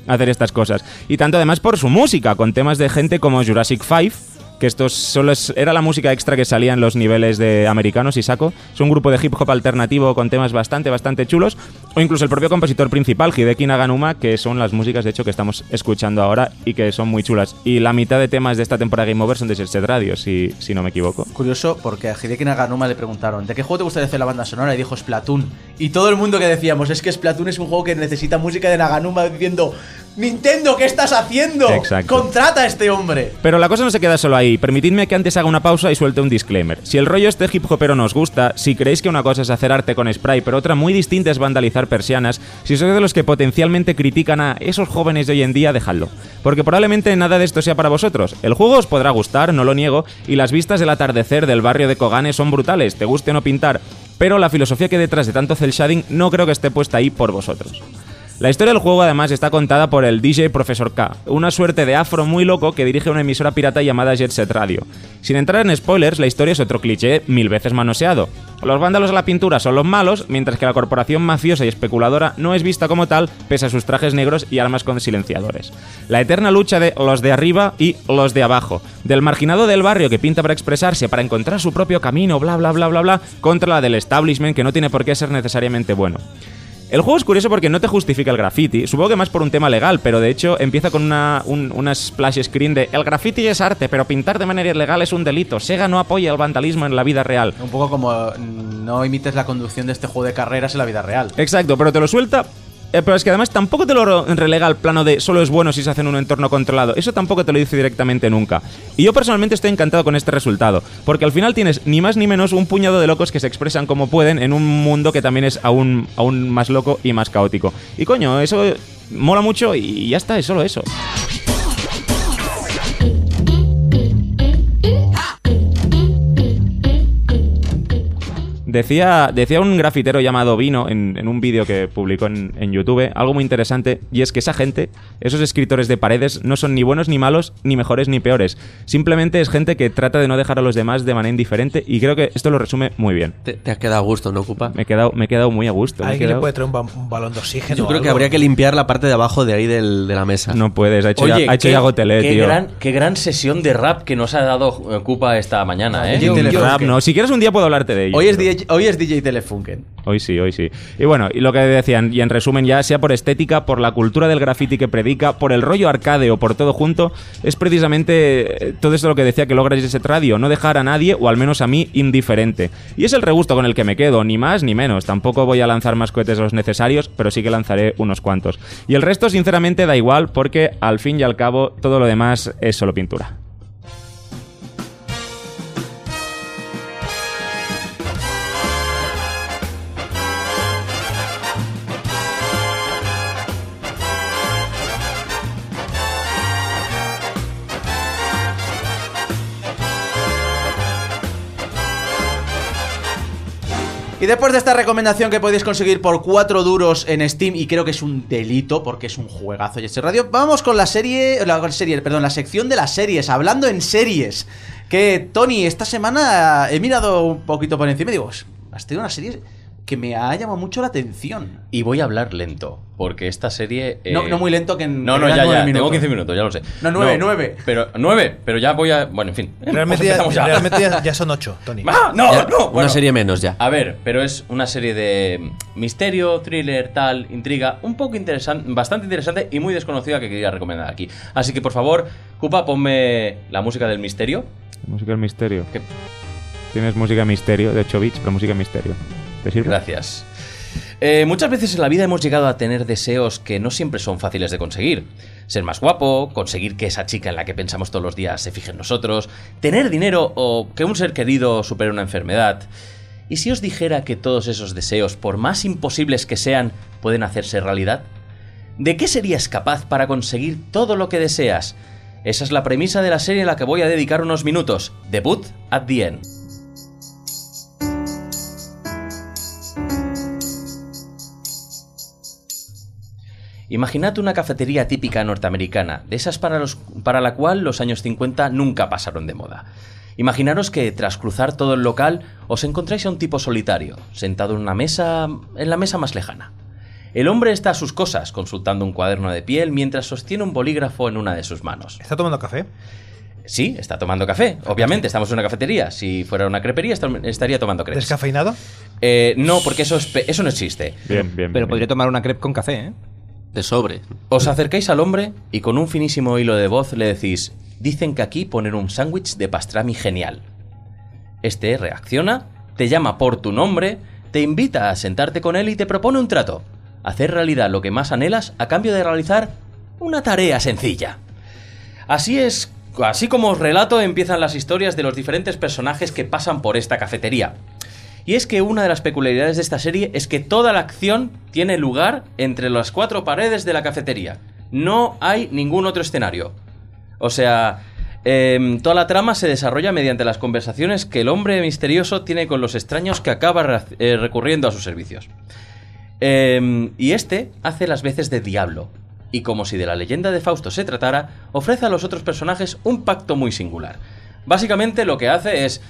hacer estas cosas. Y tanto además por su música, con temas de gente como Jurassic 5, que esto era la música extra que salía en los niveles de americanos y saco. Es un grupo de hip hop alternativo con temas bastante chulos, o incluso el propio compositor principal, Hideki Naganuma, que son las músicas de hecho que estamos escuchando ahora y que son muy chulas. Y la mitad de temas de esta temporada Game Over son de Jet Set Radio, si no me equivoco. Curioso, porque a Hideki Naganuma le preguntaron ¿de qué juego te gustaría hacer la banda sonora? Y dijo Splatoon. Y todo el mundo que decíamos es que Splatoon es un juego que necesita música de Naganuma diciendo Nintendo, ¿qué estás haciendo? Exacto. ¡Contrata a este hombre! Pero la cosa no se queda solo ahí. Permitidme que antes haga una pausa y suelte un disclaimer. Si el rollo este hip hopero nos gusta, si creéis que una cosa es hacer arte con spray, pero otra muy distinta es vandalizar persianas, si sois de los que potencialmente critican a esos jóvenes de hoy en día, dejadlo. Porque probablemente nada de esto sea para vosotros. El juego os podrá gustar, no lo niego, y las vistas del atardecer del barrio de Kogane son brutales, te guste o no pintar, pero la filosofía que hay detrás de tanto cel shading no creo que esté puesta ahí por vosotros. La historia del juego además está contada por el DJ Professor K, una suerte de afro muy loco que dirige una emisora pirata llamada Jet Set Radio. Sin entrar en spoilers, la historia es otro cliché 1000 veces manoseado. Los vándalos a la pintura son los malos, mientras que la corporación mafiosa y especuladora no es vista como tal, pese a sus trajes negros y armas con silenciadores. La eterna lucha de los de arriba y los de abajo, del marginado del barrio que pinta para expresarse, para encontrar su propio camino, bla bla bla bla bla, contra la del establishment que no tiene por qué ser necesariamente bueno. El juego es curioso porque no te justifica el graffiti, supongo que más por un tema legal, pero de hecho empieza con una splash screen de el graffiti es arte, pero pintar de manera ilegal es un delito, Sega no apoya el vandalismo en la vida real. Un poco como no imites la conducción de este juego de carreras en la vida real. Exacto, pero te lo suelta. Pero es que además tampoco te lo relega al plano de solo es bueno si se hace en un entorno controlado. Eso tampoco te lo dice directamente nunca. Y yo personalmente estoy encantado con este resultado, porque al final tienes ni más ni menos un puñado de locos que se expresan como pueden en un mundo que también es aún más loco y más caótico. Y coño, eso mola mucho y ya está, es solo eso. Decía un grafitero llamado Vino en un vídeo que publicó en YouTube algo muy interesante, y es que esa gente, esos escritores de paredes, no son ni buenos ni malos, ni mejores ni peores. Simplemente es gente que trata de no dejar a los demás de manera indiferente, y creo que esto lo resume muy bien. Te has quedado a gusto, ¿no, Ocupa? Me he quedado muy a gusto. ¿Alguien le puede traer un balón de oxígeno? Yo creo que habría que limpiar la parte de abajo de ahí de la mesa. No puedes, ha hecho Yago Tele, tío. Qué gran sesión de rap que nos ha dado Ocupa esta mañana, ¿eh? Rap, no. Si quieres un día puedo hablarte de ello. Hoy es DJ Telefunken. Hoy sí. Y bueno, y lo que decían, y en resumen ya, sea por estética, por la cultura del graffiti que predica, por el rollo arcade o por todo junto, es precisamente todo esto lo que decía que logra Jet Set Radio, no dejar a nadie, o al menos a mí, indiferente. Y es el regusto con el que me quedo, ni más ni menos. Tampoco voy a lanzar más cohetes de los necesarios, pero sí que lanzaré unos cuantos. Y el resto, sinceramente, da igual, porque al fin y al cabo, todo lo demás es solo pintura. Y después de esta recomendación que podéis conseguir por 4 duros en Steam, y creo que es un delito porque es un juegazo Jet Set Radio, vamos con la sección de las series, hablando en series. Que, Tony, esta semana he mirado un poquito por encima y digo, has tenido una serie que me ha llamado mucho la atención. Y voy a hablar lento, porque esta serie... No muy lento que en... No, ya, tengo 15 minutos, ya lo sé. No, 9. Pero ya voy a... Bueno, en fin. Realmente ya son 8, Tony. No. Una Bueno, serie menos ya. A ver, pero es una serie de misterio, thriller, tal, intriga, un poco interesante, bastante interesante y muy desconocida que quería recomendar aquí. Así que, por favor, Cupa, ponme la música del misterio. Música del misterio. ¿Qué? Tienes música misterio de 8 bits, pero música misterio. ¿Te sirve? Gracias. Muchas veces en la vida hemos llegado a tener deseos que no siempre son fáciles de conseguir. Ser más guapo, conseguir que esa chica en la que pensamos todos los días se fije en nosotros, tener dinero o que un ser querido supere una enfermedad. ¿Y si os dijera que todos esos deseos, por más imposibles que sean, pueden hacerse realidad? ¿De qué serías capaz para conseguir todo lo que deseas? Esa es la premisa de la serie a la que voy a dedicar unos minutos. Debut at the End. Imaginad una cafetería típica norteamericana, de esas para la cual los años 50 nunca pasaron de moda. Imaginaros que tras cruzar todo el local os encontráis a un tipo solitario, sentado en la mesa más lejana. El hombre está a sus cosas, consultando un cuaderno de piel mientras sostiene un bolígrafo en una de sus manos. ¿Está tomando café? Sí, está tomando café. Obviamente, estamos en una cafetería. Si fuera una crepería, estaría tomando crepes. ¿Descafeinado? No, porque eso no existe. Bien. Pero podría tomar una crepe con café, ¿eh? De sobre. Os acercáis al hombre y con un finísimo hilo de voz le decís: dicen que aquí ponen un sándwich de pastrami genial. Este reacciona, te llama por tu nombre, te invita a sentarte con él y te propone un trato: hacer realidad lo que más anhelas a cambio de realizar una tarea sencilla. Así como os relato, empiezan las historias de los diferentes personajes que pasan por esta cafetería. Y es que una de las peculiaridades de esta serie es que toda la acción tiene lugar entre las 4 paredes de la cafetería. No hay ningún otro escenario. O sea, toda la trama se desarrolla mediante las conversaciones que el hombre misterioso tiene con los extraños que acaba recurriendo a sus servicios. Y este hace las veces de diablo. Y como si de la leyenda de Fausto se tratara, ofrece a los otros personajes un pacto muy singular. Básicamente lo que hace es...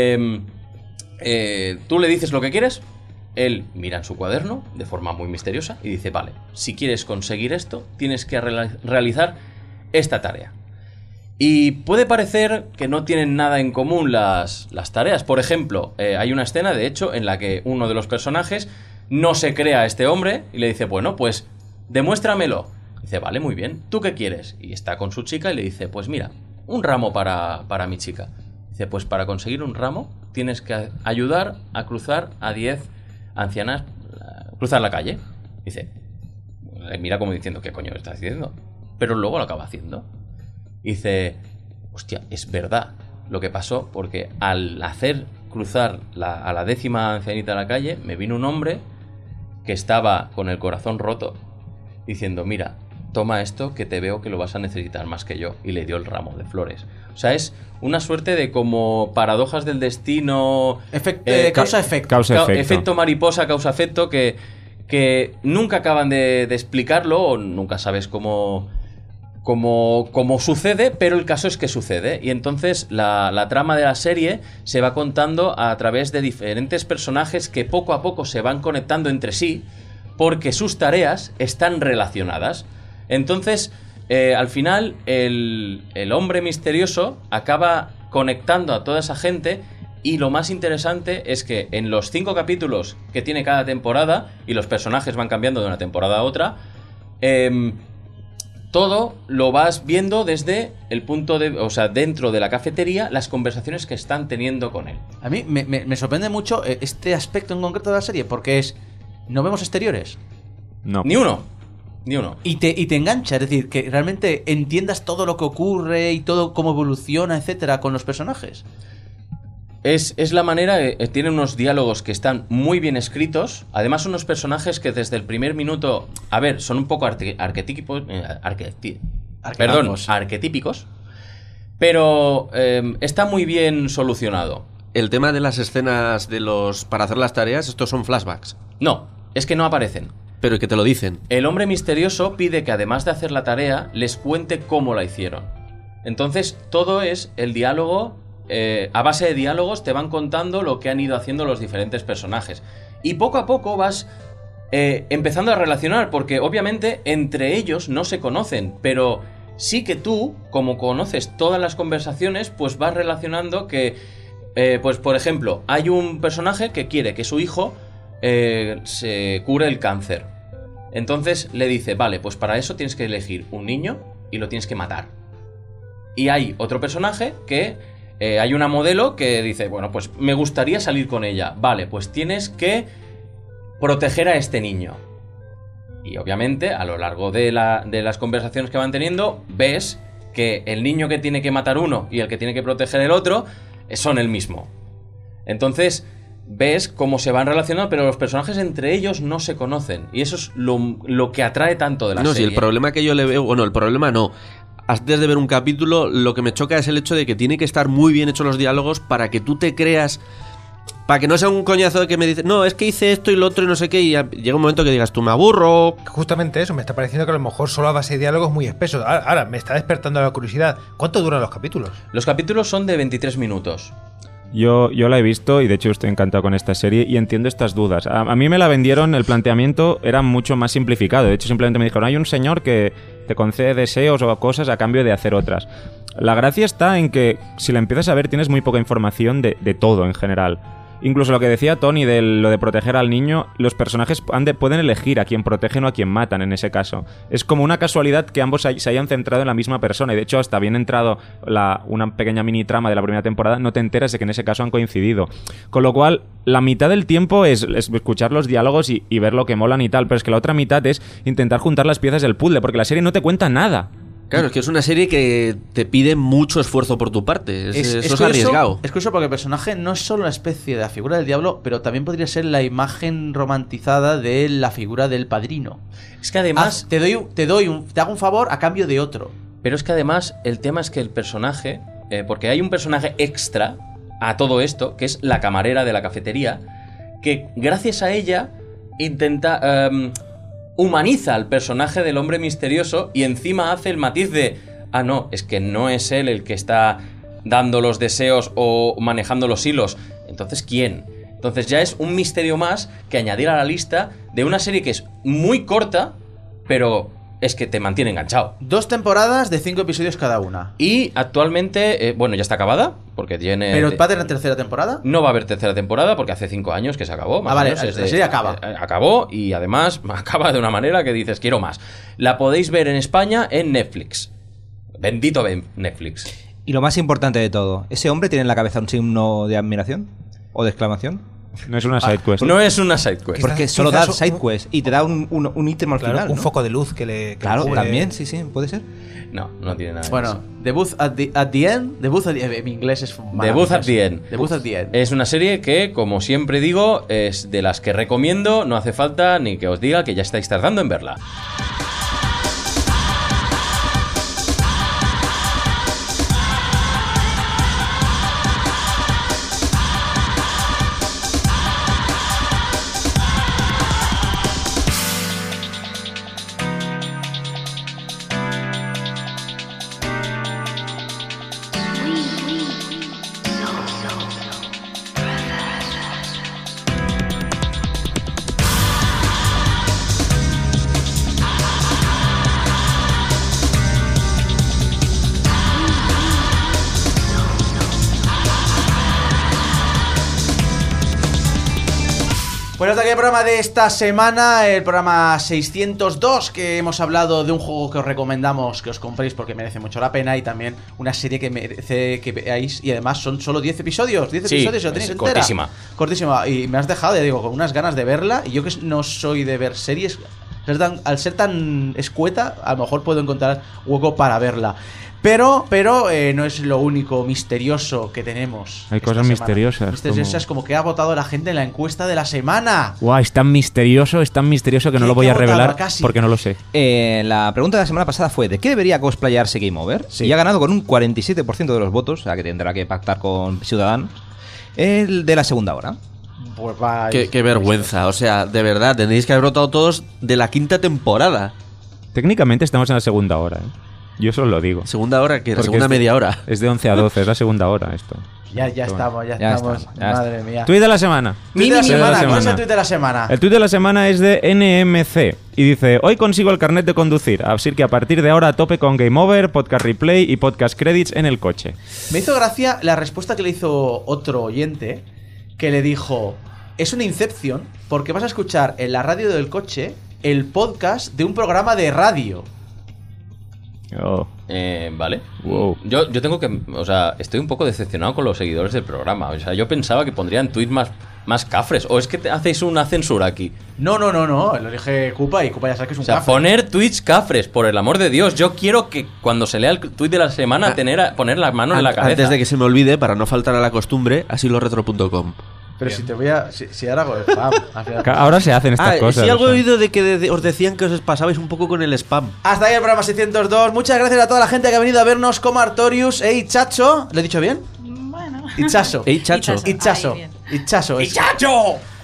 tú le dices lo que quieres, él mira en su cuaderno de forma muy misteriosa y dice: vale, si quieres conseguir esto, tienes que realizar esta tarea. Y puede parecer que no tienen nada en común las tareas. Por ejemplo, hay una escena, de hecho, en la que uno de los personajes no se cree a este hombre y le dice: bueno, pues demuéstramelo. Dice: vale, muy bien, ¿tú qué quieres? Y está con su chica y le dice: pues mira, un ramo para mi chica. Dice: pues para conseguir un ramo tienes que ayudar a cruzar a 10 ancianas, cruzar la calle. Dice, le mira como diciendo: ¿qué coño estás diciendo? Pero luego lo acaba haciendo. Dice: hostia, es verdad lo que pasó, porque al hacer cruzar a la 10ª ancianita de la calle, me vino un hombre que estaba con el corazón roto, diciendo: mira, toma esto que te veo que lo vas a necesitar más que yo. Y le dio el ramo de flores. O sea, es una suerte de como paradojas del destino... Causa-efecto. Efecto mariposa, causa-efecto, que nunca acaban de explicarlo, o nunca sabes cómo sucede, pero el caso es que sucede. Y entonces la trama de la serie se va contando a través de diferentes personajes que poco a poco se van conectando entre sí, porque sus tareas están relacionadas. Entonces, al final, el hombre misterioso acaba conectando a toda esa gente. Y lo más interesante es que en los 5 capítulos que tiene cada temporada, y los personajes van cambiando de una temporada a otra, todo lo vas viendo desde el punto de... O sea, dentro de la cafetería, las conversaciones que están teniendo con él. A mí me sorprende mucho este aspecto en concreto de la serie, porque no vemos exteriores. No. Ni uno. Y te engancha, es decir, que realmente entiendas todo lo que ocurre y todo cómo evoluciona, etcétera, con los personajes. Es la manera, tiene unos diálogos que están muy bien escritos, además unos personajes que desde el primer minuto, a ver, son un poco arquetípicos, pero está muy bien solucionado. El tema de las escenas para hacer las tareas, estos son flashbacks. No, es que no aparecen. Pero que te lo dicen. El hombre misterioso pide que además de hacer la tarea, les cuente cómo la hicieron. Entonces, todo es el diálogo... a base de diálogos te van contando lo que han ido haciendo los diferentes personajes. Y poco a poco vas empezando a relacionar, porque obviamente entre ellos no se conocen, pero sí que tú, como conoces todas las conversaciones, pues vas relacionando que, pues por ejemplo, hay un personaje que quiere que su hijo se cure el cáncer. Entonces le dice: vale, pues para eso tienes que elegir un niño y lo tienes que matar. Y hay otro personaje que... hay una modelo que dice: bueno, pues me gustaría salir con ella. Vale, pues tienes que proteger a este niño. Y obviamente, a lo largo de las conversaciones que van teniendo, ves que el niño que tiene que matar uno y el que tiene que proteger el otro son el mismo. Entonces, ves cómo se van relacionando, pero los personajes entre ellos no se conocen. Y eso es lo que atrae tanto de la serie. No, si el problema que yo le veo... Bueno, el problema no... Antes de ver un capítulo, lo que me choca es el hecho de que tiene que estar muy bien hechos los diálogos para que tú te creas, para que no sea un coñazo de que me dices: no, es que hice esto y lo otro y no sé qué, y llega un momento que digas: tú, me aburro. Justamente eso, me está pareciendo que a lo mejor solo a base de diálogos muy espesos. Ahora, me está despertando la curiosidad. ¿Cuánto duran los capítulos? Los capítulos son de 23 minutos. Yo la he visto y de hecho estoy encantado con esta serie y entiendo estas dudas. A mí me la vendieron, el planteamiento era mucho más simplificado. De hecho simplemente me dijeron, hay un señor que te concede deseos o cosas a cambio de hacer otras. La gracia está en que si la empiezas a ver tienes muy poca información de todo en general. Incluso lo que decía Tony de lo de proteger al niño, los personajes pueden elegir a quién protegen o a quién matan en ese caso. Es como una casualidad que ambos se hayan centrado en la misma persona y de hecho hasta bien entrado una pequeña mini trama de la primera temporada no te enteras de que en ese caso han coincidido. Con lo cual, la mitad del tiempo es escuchar los diálogos y ver lo que molan y tal, pero es que la otra mitad es intentar juntar las piezas del puzzle porque la serie no te cuenta nada. Claro, es que es una serie que te pide mucho esfuerzo por tu parte. Eso es arriesgado. Es curioso porque el personaje no es solo una especie de la figura del diablo, pero también podría ser la imagen romantizada de la figura del padrino. Es que además... te hago un favor a cambio de otro. Pero es que además el tema es que el personaje... porque hay un personaje extra a todo esto, que es la camarera de la cafetería, que gracias a ella intenta... humaniza al personaje del hombre misterioso y encima hace el matiz de no, es que no es él el que está dando los deseos o manejando los hilos. Entonces, ¿quién? Entonces ya es un misterio más que añadir a la lista de una serie que es muy corta, pero es que te mantiene enganchado. 2 temporadas de 5 episodios cada una. Y actualmente, ya está acabada, porque tiene... ¿Pero va a tener tercera temporada? No va a haber tercera temporada porque hace 5 años que se acabó. Más vale, o menos, la serie acaba. Acabó y además acaba de una manera que dices, quiero más. La podéis ver en España en Netflix. Bendito Netflix. Y lo más importante de todo, ¿ese hombre tiene en la cabeza un signo de admiración o de exclamación? No es una sidequest. No es una sidequest. Porque solo da sidequest y te da un ítem al final, un ¿no? foco de luz que le... Claro, también, sí, puede ser. No tiene nada de bueno, eso. The Booth at the End. The Booth at the End. Mi inglés es The Booth at the End. The Booth at the End. Es una serie que, como siempre digo, es de las que recomiendo. No hace falta ni que os diga que ya estáis tardando en verla. Bueno, hasta aquí el programa de esta semana, el programa 602, que hemos hablado de un juego que os recomendamos que os compréis porque merece mucho la pena y también una serie que merece que veáis y además son solo 10 episodios, 10 episodios y lo tenéis entera. Cortísima. Y me has dejado, ya digo, con unas ganas de verla y yo que no soy de ver series, al ser tan escueta, a lo mejor puedo encontrar hueco para verla. Pero no es lo único misterioso que tenemos. Hay cosas misteriosas. Misteriosas como que ha votado la gente en la encuesta de la semana. Guau, es tan misterioso que no lo voy a revelar porque no lo sé. La pregunta de la semana pasada fue ¿de qué debería cosplayarse Game Over? Sí. Y ha ganado con un 47% de los votos, o sea que tendrá que pactar con Ciudadanos, el de la segunda hora. Pues va, qué vergüenza, o sea, de verdad, tendréis que haber votado todos de la 5ª temporada. Técnicamente estamos en la segunda hora, ¿eh? Yo solo lo digo. ¿Segunda hora? ¿Qué? ¿La segunda media hora? Es de 11 a 12, es la segunda hora esto. Ya estamos. Madre mía. Tweet de la semana. ¿Cuál es el tweet de la semana? El tweet de la semana es de NMC y dice: hoy consigo el carnet de conducir, así que a partir de ahora a tope con Game Over, Podcast Replay y Podcast Credits en el coche. Me hizo gracia la respuesta que le hizo otro oyente que le dijo: es una Inception porque vas a escuchar en la radio del coche el podcast de un programa de radio. Oh. Vale. Wow. Yo tengo que... O sea, estoy un poco decepcionado con los seguidores del programa. O sea, yo pensaba que pondrían tweets más cafres. ¿O es que hacéis una censura aquí? No. Lo dije Cupa y Cupa ya sabe que es un cafre. O sea, poner tweets cafres, por el amor de Dios. Yo quiero que cuando se lea el tweet de la semana poner las manos en la cabeza. Antes de que se me olvide, para no faltar a la costumbre, asilorretro.com. Pero bien. Si te voy a... Si ahora hago spam. Ahora se hacen estas cosas. Sí, algo he oído de que os decían que os pasabais un poco con el spam. Hasta ahí el programa 602. Muchas gracias a toda la gente que ha venido a vernos, como Artorius e Ichacho. ¿Lo he dicho bien? Bueno. Ichazo. Ichacho. Ichazo. Ahí, bien. Ichazo. ¡Ichacho!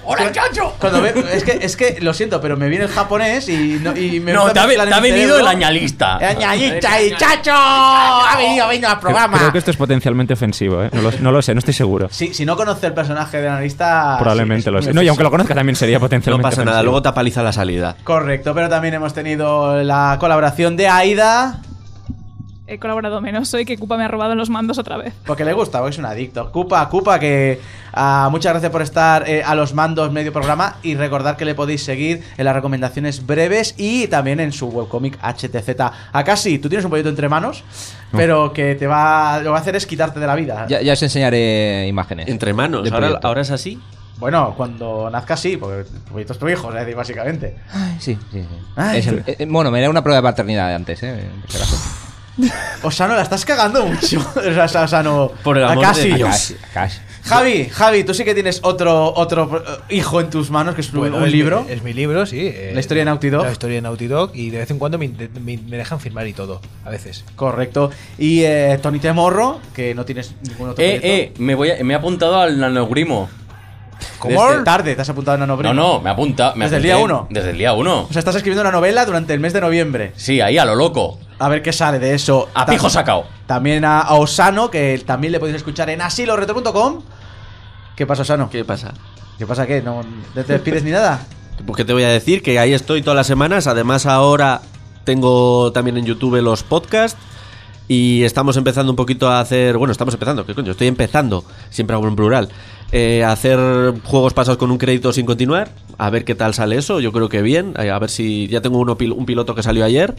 ¡Hola, chacho! Cuando es que lo siento, pero me viene el japonés y me No, empieza a te mezclar en ha mi venido cerebro. el añalista. Añalista y chacho. Ha venido al programa. Creo que esto es potencialmente ofensivo, ¿eh? No lo sé, no estoy seguro. Sí, si no conoce el personaje del analista. Probablemente sí, lo es sé. muy No, y aunque ofensivo. lo conozca también sería No potencialmente pasa nada, ofensivo. luego te apaliza la salida. Correcto, pero también hemos tenido la colaboración de Aida. He colaborado menos hoy, que Cupa me ha robado los mandos otra vez. Porque le gusta, porque es un adicto. Cupa, que muchas gracias por estar a los mandos medio programa. Y recordar que le podéis seguir en las recomendaciones breves y también en su webcomic HTZ. Casi, tú tienes un pollito entre manos, pero que lo que va a hacer es quitarte de la vida. Ya os enseñaré imágenes. Entre manos, de proyecto. ahora es así. Bueno, cuando nazca sí, porque tu pollito es tu hijo, es decir, básicamente. Sí. Ay. Bueno, me da una prueba de paternidad antes, por si acaso. Osano, la estás cagando mucho. Osano, Por el amor casi. de Dios. Casi. Javi, tú sí que tienes otro hijo en tus manos, que es un es libro. Es mi libro, sí. La historia de Naughty Dog. La historia de Naughty Dog. Y de vez en cuando me dejan firmar y todo. A veces. Correcto. Y Tony Temorro, que no tienes ningún otro proyecto. Me he apuntado al nanogrimo. Desde tarde te has apuntado en la novela. No, me apunta. ¿Desde el día 1? Desde el día 1. O sea, estás escribiendo una novela durante el mes de noviembre. Sí, ahí a lo loco. A ver qué sale de eso. A pijo sacao. También a Osano, que también le podéis escuchar en asiloretro.com. ¿Qué pasa, Osano? ¿Qué pasa? ¿Qué pasa qué? ¿No te despides ni nada? Pues que te voy a decir que ahí estoy todas las semanas. Además ahora tengo también en YouTube los podcasts. Y estamos empezando un poquito a hacer... Bueno, estamos empezando, ¿qué coño? Estoy empezando, siempre hago en plural. A hacer juegos pasados con un crédito sin continuar. A ver qué tal sale eso, yo creo que bien. A ver si... Ya tengo un piloto que salió ayer.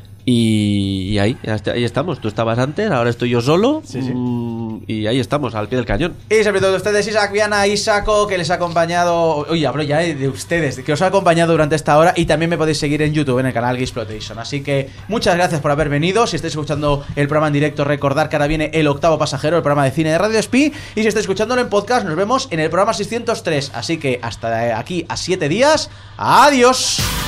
Y ahí estamos. Tú estabas antes, ahora estoy yo solo. Sí. Y ahí estamos, al pie del cañón. Y sobre todo ustedes, Isaac Viana, Isaco, que les ha acompañado. Oye, hablo ya de ustedes, que os ha acompañado durante esta hora. Y también me podéis seguir en YouTube, en el canal Geeksploitation. Así que muchas gracias por haber venido. Si estáis escuchando el programa en directo, recordar que ahora viene El Octavo Pasajero, el programa de cine de Radio Espí. Y si estáis escuchándolo en podcast, nos vemos en el programa 603. Así que hasta aquí a 7 días. ¡Adiós!